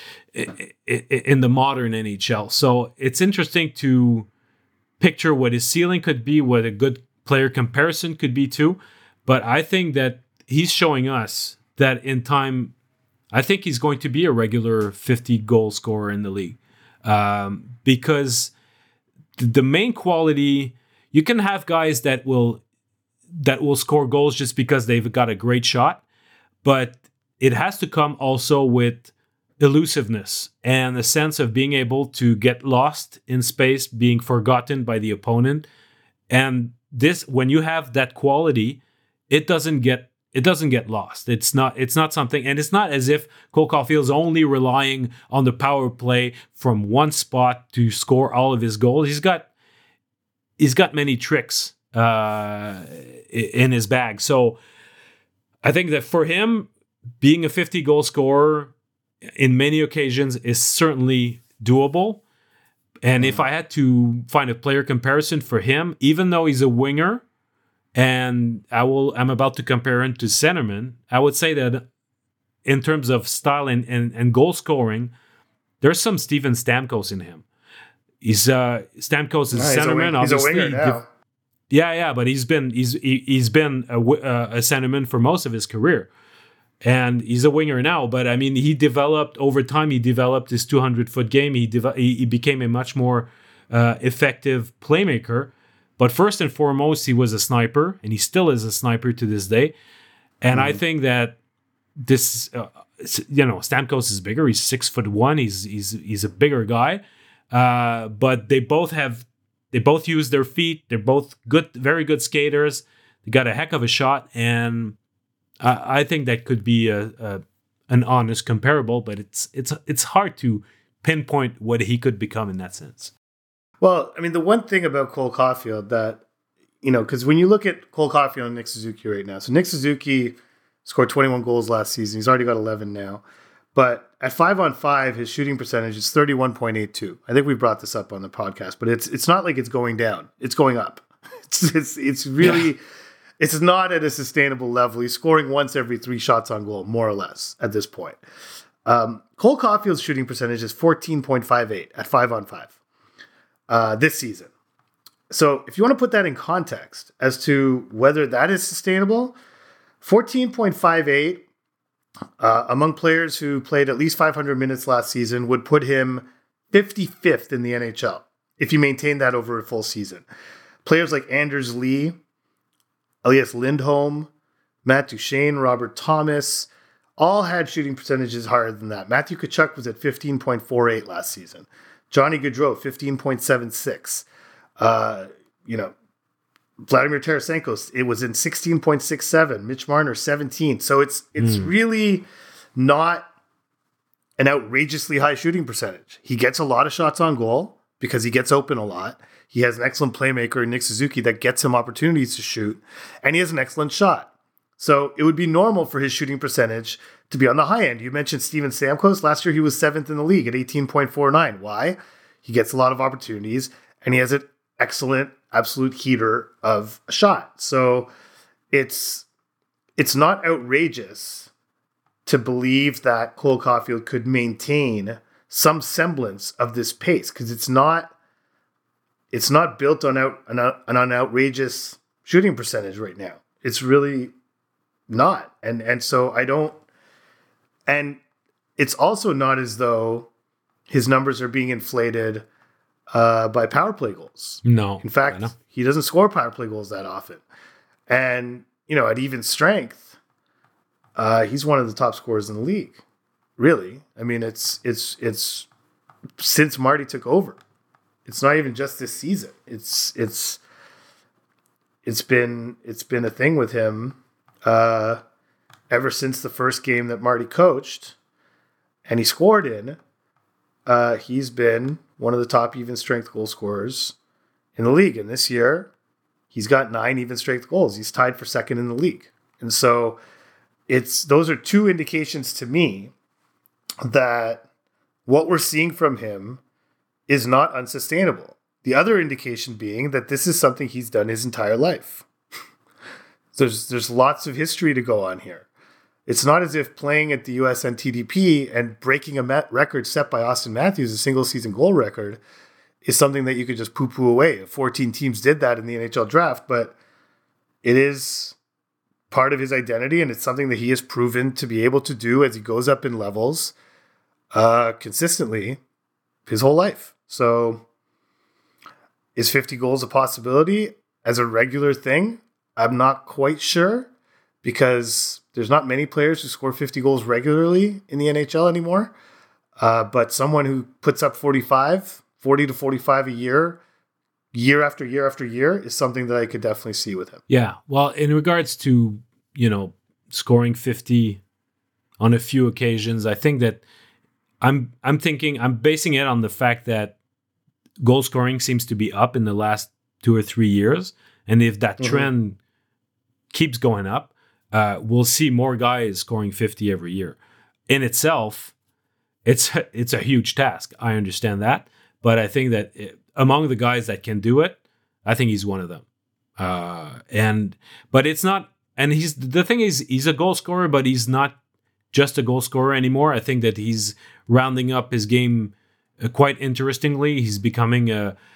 modern NHL. So it's interesting to picture what his ceiling could be, what a good player comparison could be too. But I think that he's showing us that in time, I think he's going to be a regular 50-goal scorer in the league. Because the main quality, you can have guys that will score goals just because they've got a great shot, but it has to come also with elusiveness and a sense of being able to get lost in space, being forgotten by the opponent. And this, when you have that quality, it doesn't get lost. It's not something, and it's not as if Cole Caulfield's only relying on the power play from one spot to score all of his goals. He's got many tricks in his bag. So I think that for him, being a 50-goal scorer in many occasions is certainly doable. And if I had to find a player comparison for him, even though he's a winger, and I'm about to compare him to centerman, I would say that in terms of style and goal scoring, there's some Steven Stamkos in him. Stamkos is centerman, obviously. He's a winger now. Yeah, but he's been a centerman for most of his career, and he's a winger now. But I mean, he developed over time. He developed his 200-foot game. He became a much more effective playmaker. But first and foremost, he was a sniper, and he still is a sniper to this day. And I think that this, Stamkos is bigger. He's 6'1". He's a bigger guy. But they both use their feet. They're both good, very good skaters. They got a heck of a shot, and I think that could be an honest comparable. But it's hard to pinpoint what he could become in that sense. Well, I mean, the one thing about Cole Caulfield that, because when you look at Cole Caulfield and Nick Suzuki right now, so Nick Suzuki scored 21 goals last season. He's already got 11 now. But at 5-on-5, his shooting percentage is 31.82. I think we brought this up on the podcast, but it's not like it's going down. It's going up. It's really It's not at a sustainable level. He's scoring once every 3 shots on goal, more or less, at this point. Cole Caulfield's shooting percentage is 14.58 at 5-on-5 this season. So if you want to put that in context as to whether that is sustainable, 14.58 among players who played at least 500 minutes last season would put him 55th in the NHL if you maintain that over a full season. Players like Anders Lee, Elias Lindholm, Matt Duchene, Robert Thomas, all had shooting percentages higher than that. Matthew Tkachuk was at 15.48 last season. Johnny Gaudreau, 15.76. Vladimir Tarasenko, it was in 16.67. Mitch Marner, 17. So it's really not an outrageously high shooting percentage. He gets a lot of shots on goal because he gets open a lot. He has an excellent playmaker in Nick Suzuki that gets him opportunities to shoot, and he has an excellent shot. So it would be normal for his shooting percentage to be on the high end. You mentioned Steven Stamkos. Last year, he was 7th in the league at 18.49. Why? He gets a lot of opportunities, and he has an excellent absolute heater of a shot. So it's not outrageous to believe that Cole Caulfield could maintain some semblance of this pace, because it's not built on an outrageous shooting percentage right now. It's really not. And so I don't, and it's also not as though his numbers are being inflated by power play goals. No. In fact, he doesn't score power play goals that often. And, at even strength, he's one of the top scorers in the league. Really. I mean, it's since Marty took over. It's not even just this season. It's been a thing with him ever since the first game that Marty coached and he scored in. He's been one of the top even strength goal scorers in the league. And this year, he's got 9 even strength goals. He's tied for second in the league. And so those are 2 indications to me that what we're seeing from him is not unsustainable. The other indication being that this is something he's done his entire life. There's lots of history to go on here. It's not as if playing at the USN TDP and breaking a record set by Austin Matthews, a single season goal record, is something that you could just poo-poo away. 14 teams did that in the NHL draft, but it is part of his identity, and it's something that he has proven to be able to do as he goes up in levels consistently his whole life. So is 50 goals a possibility as a regular thing? I'm not quite sure, because there's not many players who score 50 goals regularly in the NHL anymore. But someone who puts up 40 to 45 a year after year after year, is something that I could definitely see with him. Yeah. Well, in regards to, scoring 50 on a few occasions, I think that I'm basing it on the fact that goal scoring seems to be up in the last 2 or 3 years. And if that trend keeps going up, we'll see more guys scoring 50 every year. In itself, it's a huge task. I understand that. But I think that among the guys that can do it, I think he's one of them. But it's not, and the thing is, he's a goal scorer, but he's not just a goal scorer anymore. I think that he's rounding up his game quite interestingly. He's becoming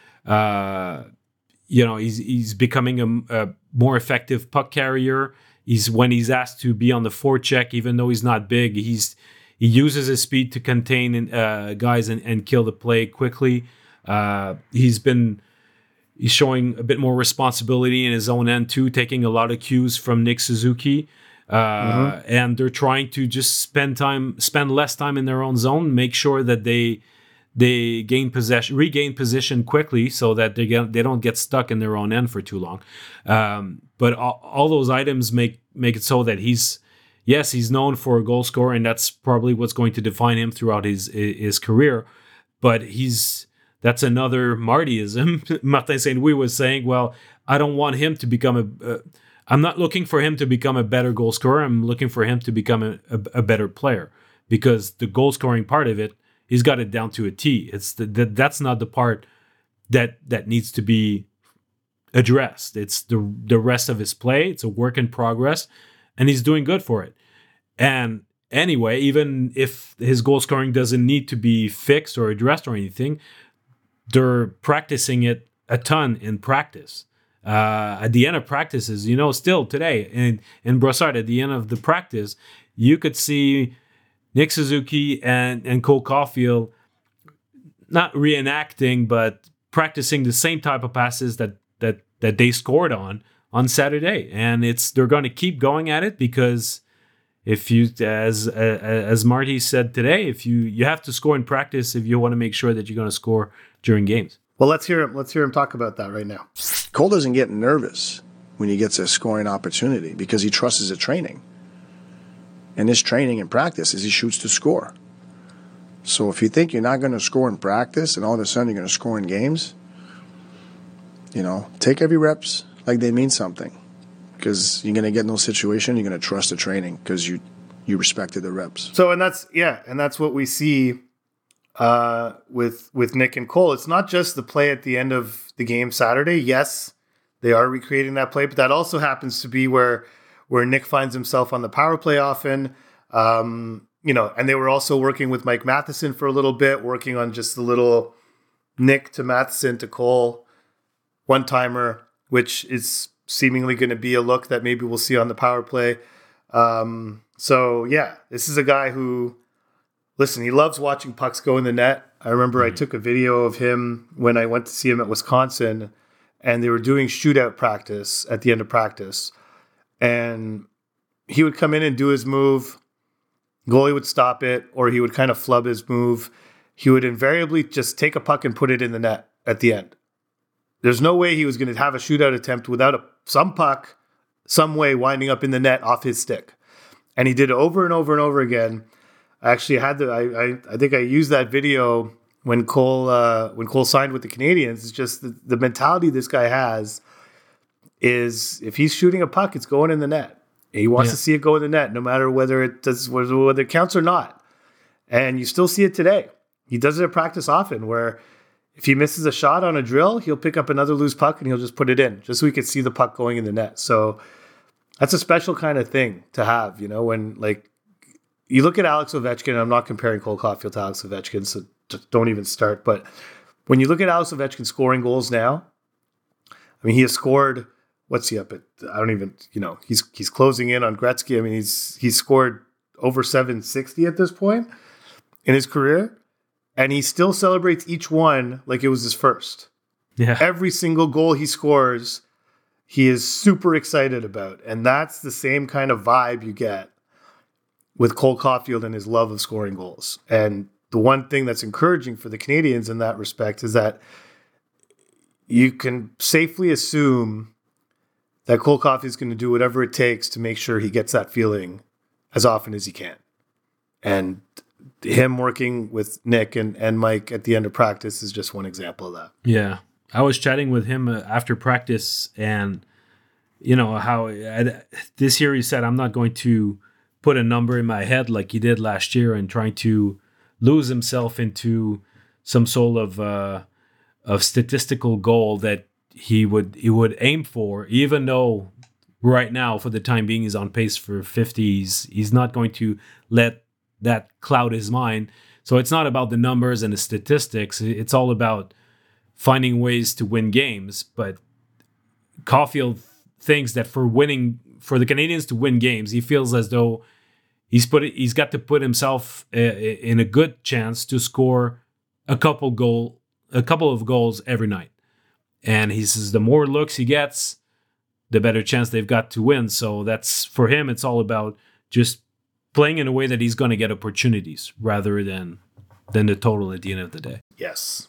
he's becoming a more effective puck carrier. When he's asked to be on the forecheck, even though he's not big, he uses his speed to contain guys and kill the play quickly. He's showing a bit more responsibility in his own end too, taking a lot of cues from Nick Suzuki. And they're trying to just spend less time in their own zone, make sure that they regain position quickly, so that they don't get stuck in their own end for too long. But all those items make it so that he's known for a goal scorer, and that's probably what's going to define him throughout his career. But that's another Martyism. Martin St. Louis was saying, well, I don't want him to become I'm not looking for him to become a better goal scorer. I'm looking for him to become a better player, because the goal scoring part of it, he's got it down to a T. It's that's not the part that needs to be addressed. It's the rest of his play. It's a work in progress, and he's doing good for it. And anyway, even if his goal scoring doesn't need to be fixed or addressed or anything, they're practicing it a ton in practice. At the end of practices, still today in Brossard, at the end of the practice, you could see Nick Suzuki and Cole Caulfield not reenacting, but practicing the same type of passes that they scored on Saturday. And they're going to keep going at it, because if you, as Marty said today, if you have to score in practice if you want to make sure that you're going to score during games. Well, let's hear him talk about that right now. Cole doesn't get nervous when he gets a scoring opportunity because he trusts his training. And his training and practice is he shoots to score. So if you think you're not going to score in practice and all of a sudden you're going to score in games, take every reps like they mean something. Because you're going to get in those situations, you're going to trust the training because you respected the reps. So, and that's what we see with Nick and Cole. It's not just the play at the end of the game Saturday. Yes, they are recreating that play, but that also happens to be where Nick finds himself on the power play often. And they were also working with Mike Matheson for a little bit, working on just the little Nick to Matheson to Cole one-timer, which is seemingly going to be a look that maybe we'll see on the power play. This is a guy who, listen, he loves watching pucks go in the net. I remember I took a video of him when I went to see him at Wisconsin, and they were doing shootout practice at the end of practice. And he would come in and do his move. Goalie would stop it, or he would kind of flub his move. He would invariably just take a puck and put it in the net at the end. There's no way he was going to have a shootout attempt without some puck, some way winding up in the net off his stick. And he did it over and over and over again. I actually had I think I used that video when Cole signed with the Canadiens. It's just the mentality this guy has is if he's shooting a puck, it's going in the net. He wants to see it go in the net, no matter whether it counts or not. And you still see it today. He does it at practice often, where if he misses a shot on a drill, he'll pick up another loose puck and he'll just put it in, just so we could see the puck going in the net. So that's a special kind of thing to have, when you look at Alex Ovechkin. I'm not comparing Cole Caulfield to Alex Ovechkin, so just don't even start. But when you look at Alex Ovechkin scoring goals now, I mean, he has scored. What's he up at? I don't even. He's closing in on Gretzky. I mean, he's scored over 760 at this point in his career, and he still celebrates each one like it was his first. Yeah. Every single goal he scores, he is super excited about, and that's the same kind of vibe you get with Cole Caulfield and his love of scoring goals. And the one thing that's encouraging for the Canadiens in that respect is that you can safely assume that Cole Caulfield is going to do whatever it takes to make sure he gets that feeling as often as he can. And him working with Nick and Mike at the end of practice is just one example of that. Yeah. I was chatting with him after practice, and how this year he said, I'm not going to put a number in my head like he did last year and trying to lose himself into some sort of statistical goal that he would aim for, even though right now, for the time being, he's on pace for 50s. He's not going to let that cloud his mind. So it's not about the numbers and the statistics. It's all about finding ways to win games. But Caulfield thinks that for the Canadiens to win games, he feels as though he's got to put himself in a good chance to score a couple of goals every night. And he says the more looks he gets, the better chance they've got to win. So that's, for him, it's all about just playing in a way that he's going to get opportunities rather than the total at the end of the day. Yes.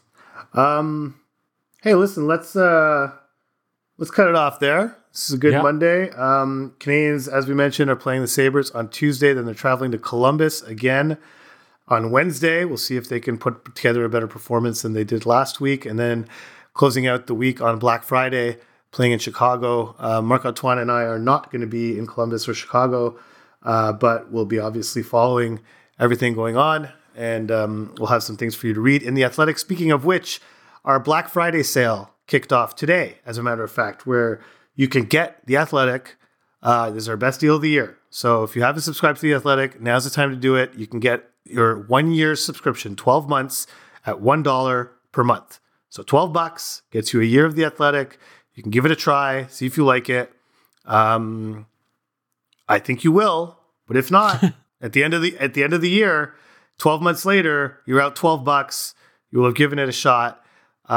Hey, listen, let's cut it off there. This is a good Monday. Canadiens, as we mentioned, are playing the Sabres on Tuesday. Then they're traveling to Columbus again on Wednesday. We'll see if they can put together a better performance than they did last week. And then closing out the week on Black Friday, playing in Chicago. Marc-Antoine and I are not going to be in Columbus or Chicago, but we'll be obviously following everything going on. And we'll have some things for you to read in The Athletic. Speaking of which, our Black Friday sale kicked off today, as a matter of fact, where you can get The Athletic. This is our best deal of the year. So if you haven't subscribed to The Athletic, now's the time to do it. You can get your 1 year subscription, 12 months at $1 per month. So $12 gets you a year of The Athletic. You can give it a try, see if you like it. I think you will, but if not, at the end of the year, 12 months later, you're out $12. You will have given it a shot.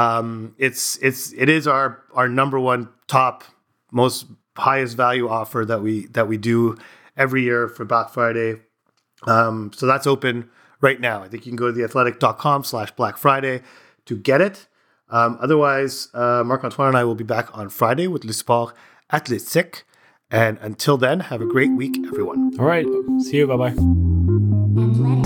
It is our number one top most highest value offer that we do every year for Black Friday. So that's open right now. I think you can go to theathletic.com/Black Friday to get it. Otherwise, Marc-Antoine and I will be back on Friday with Le Sport Athlétique. And until then, have a great week, everyone. All right. See you. Bye-bye.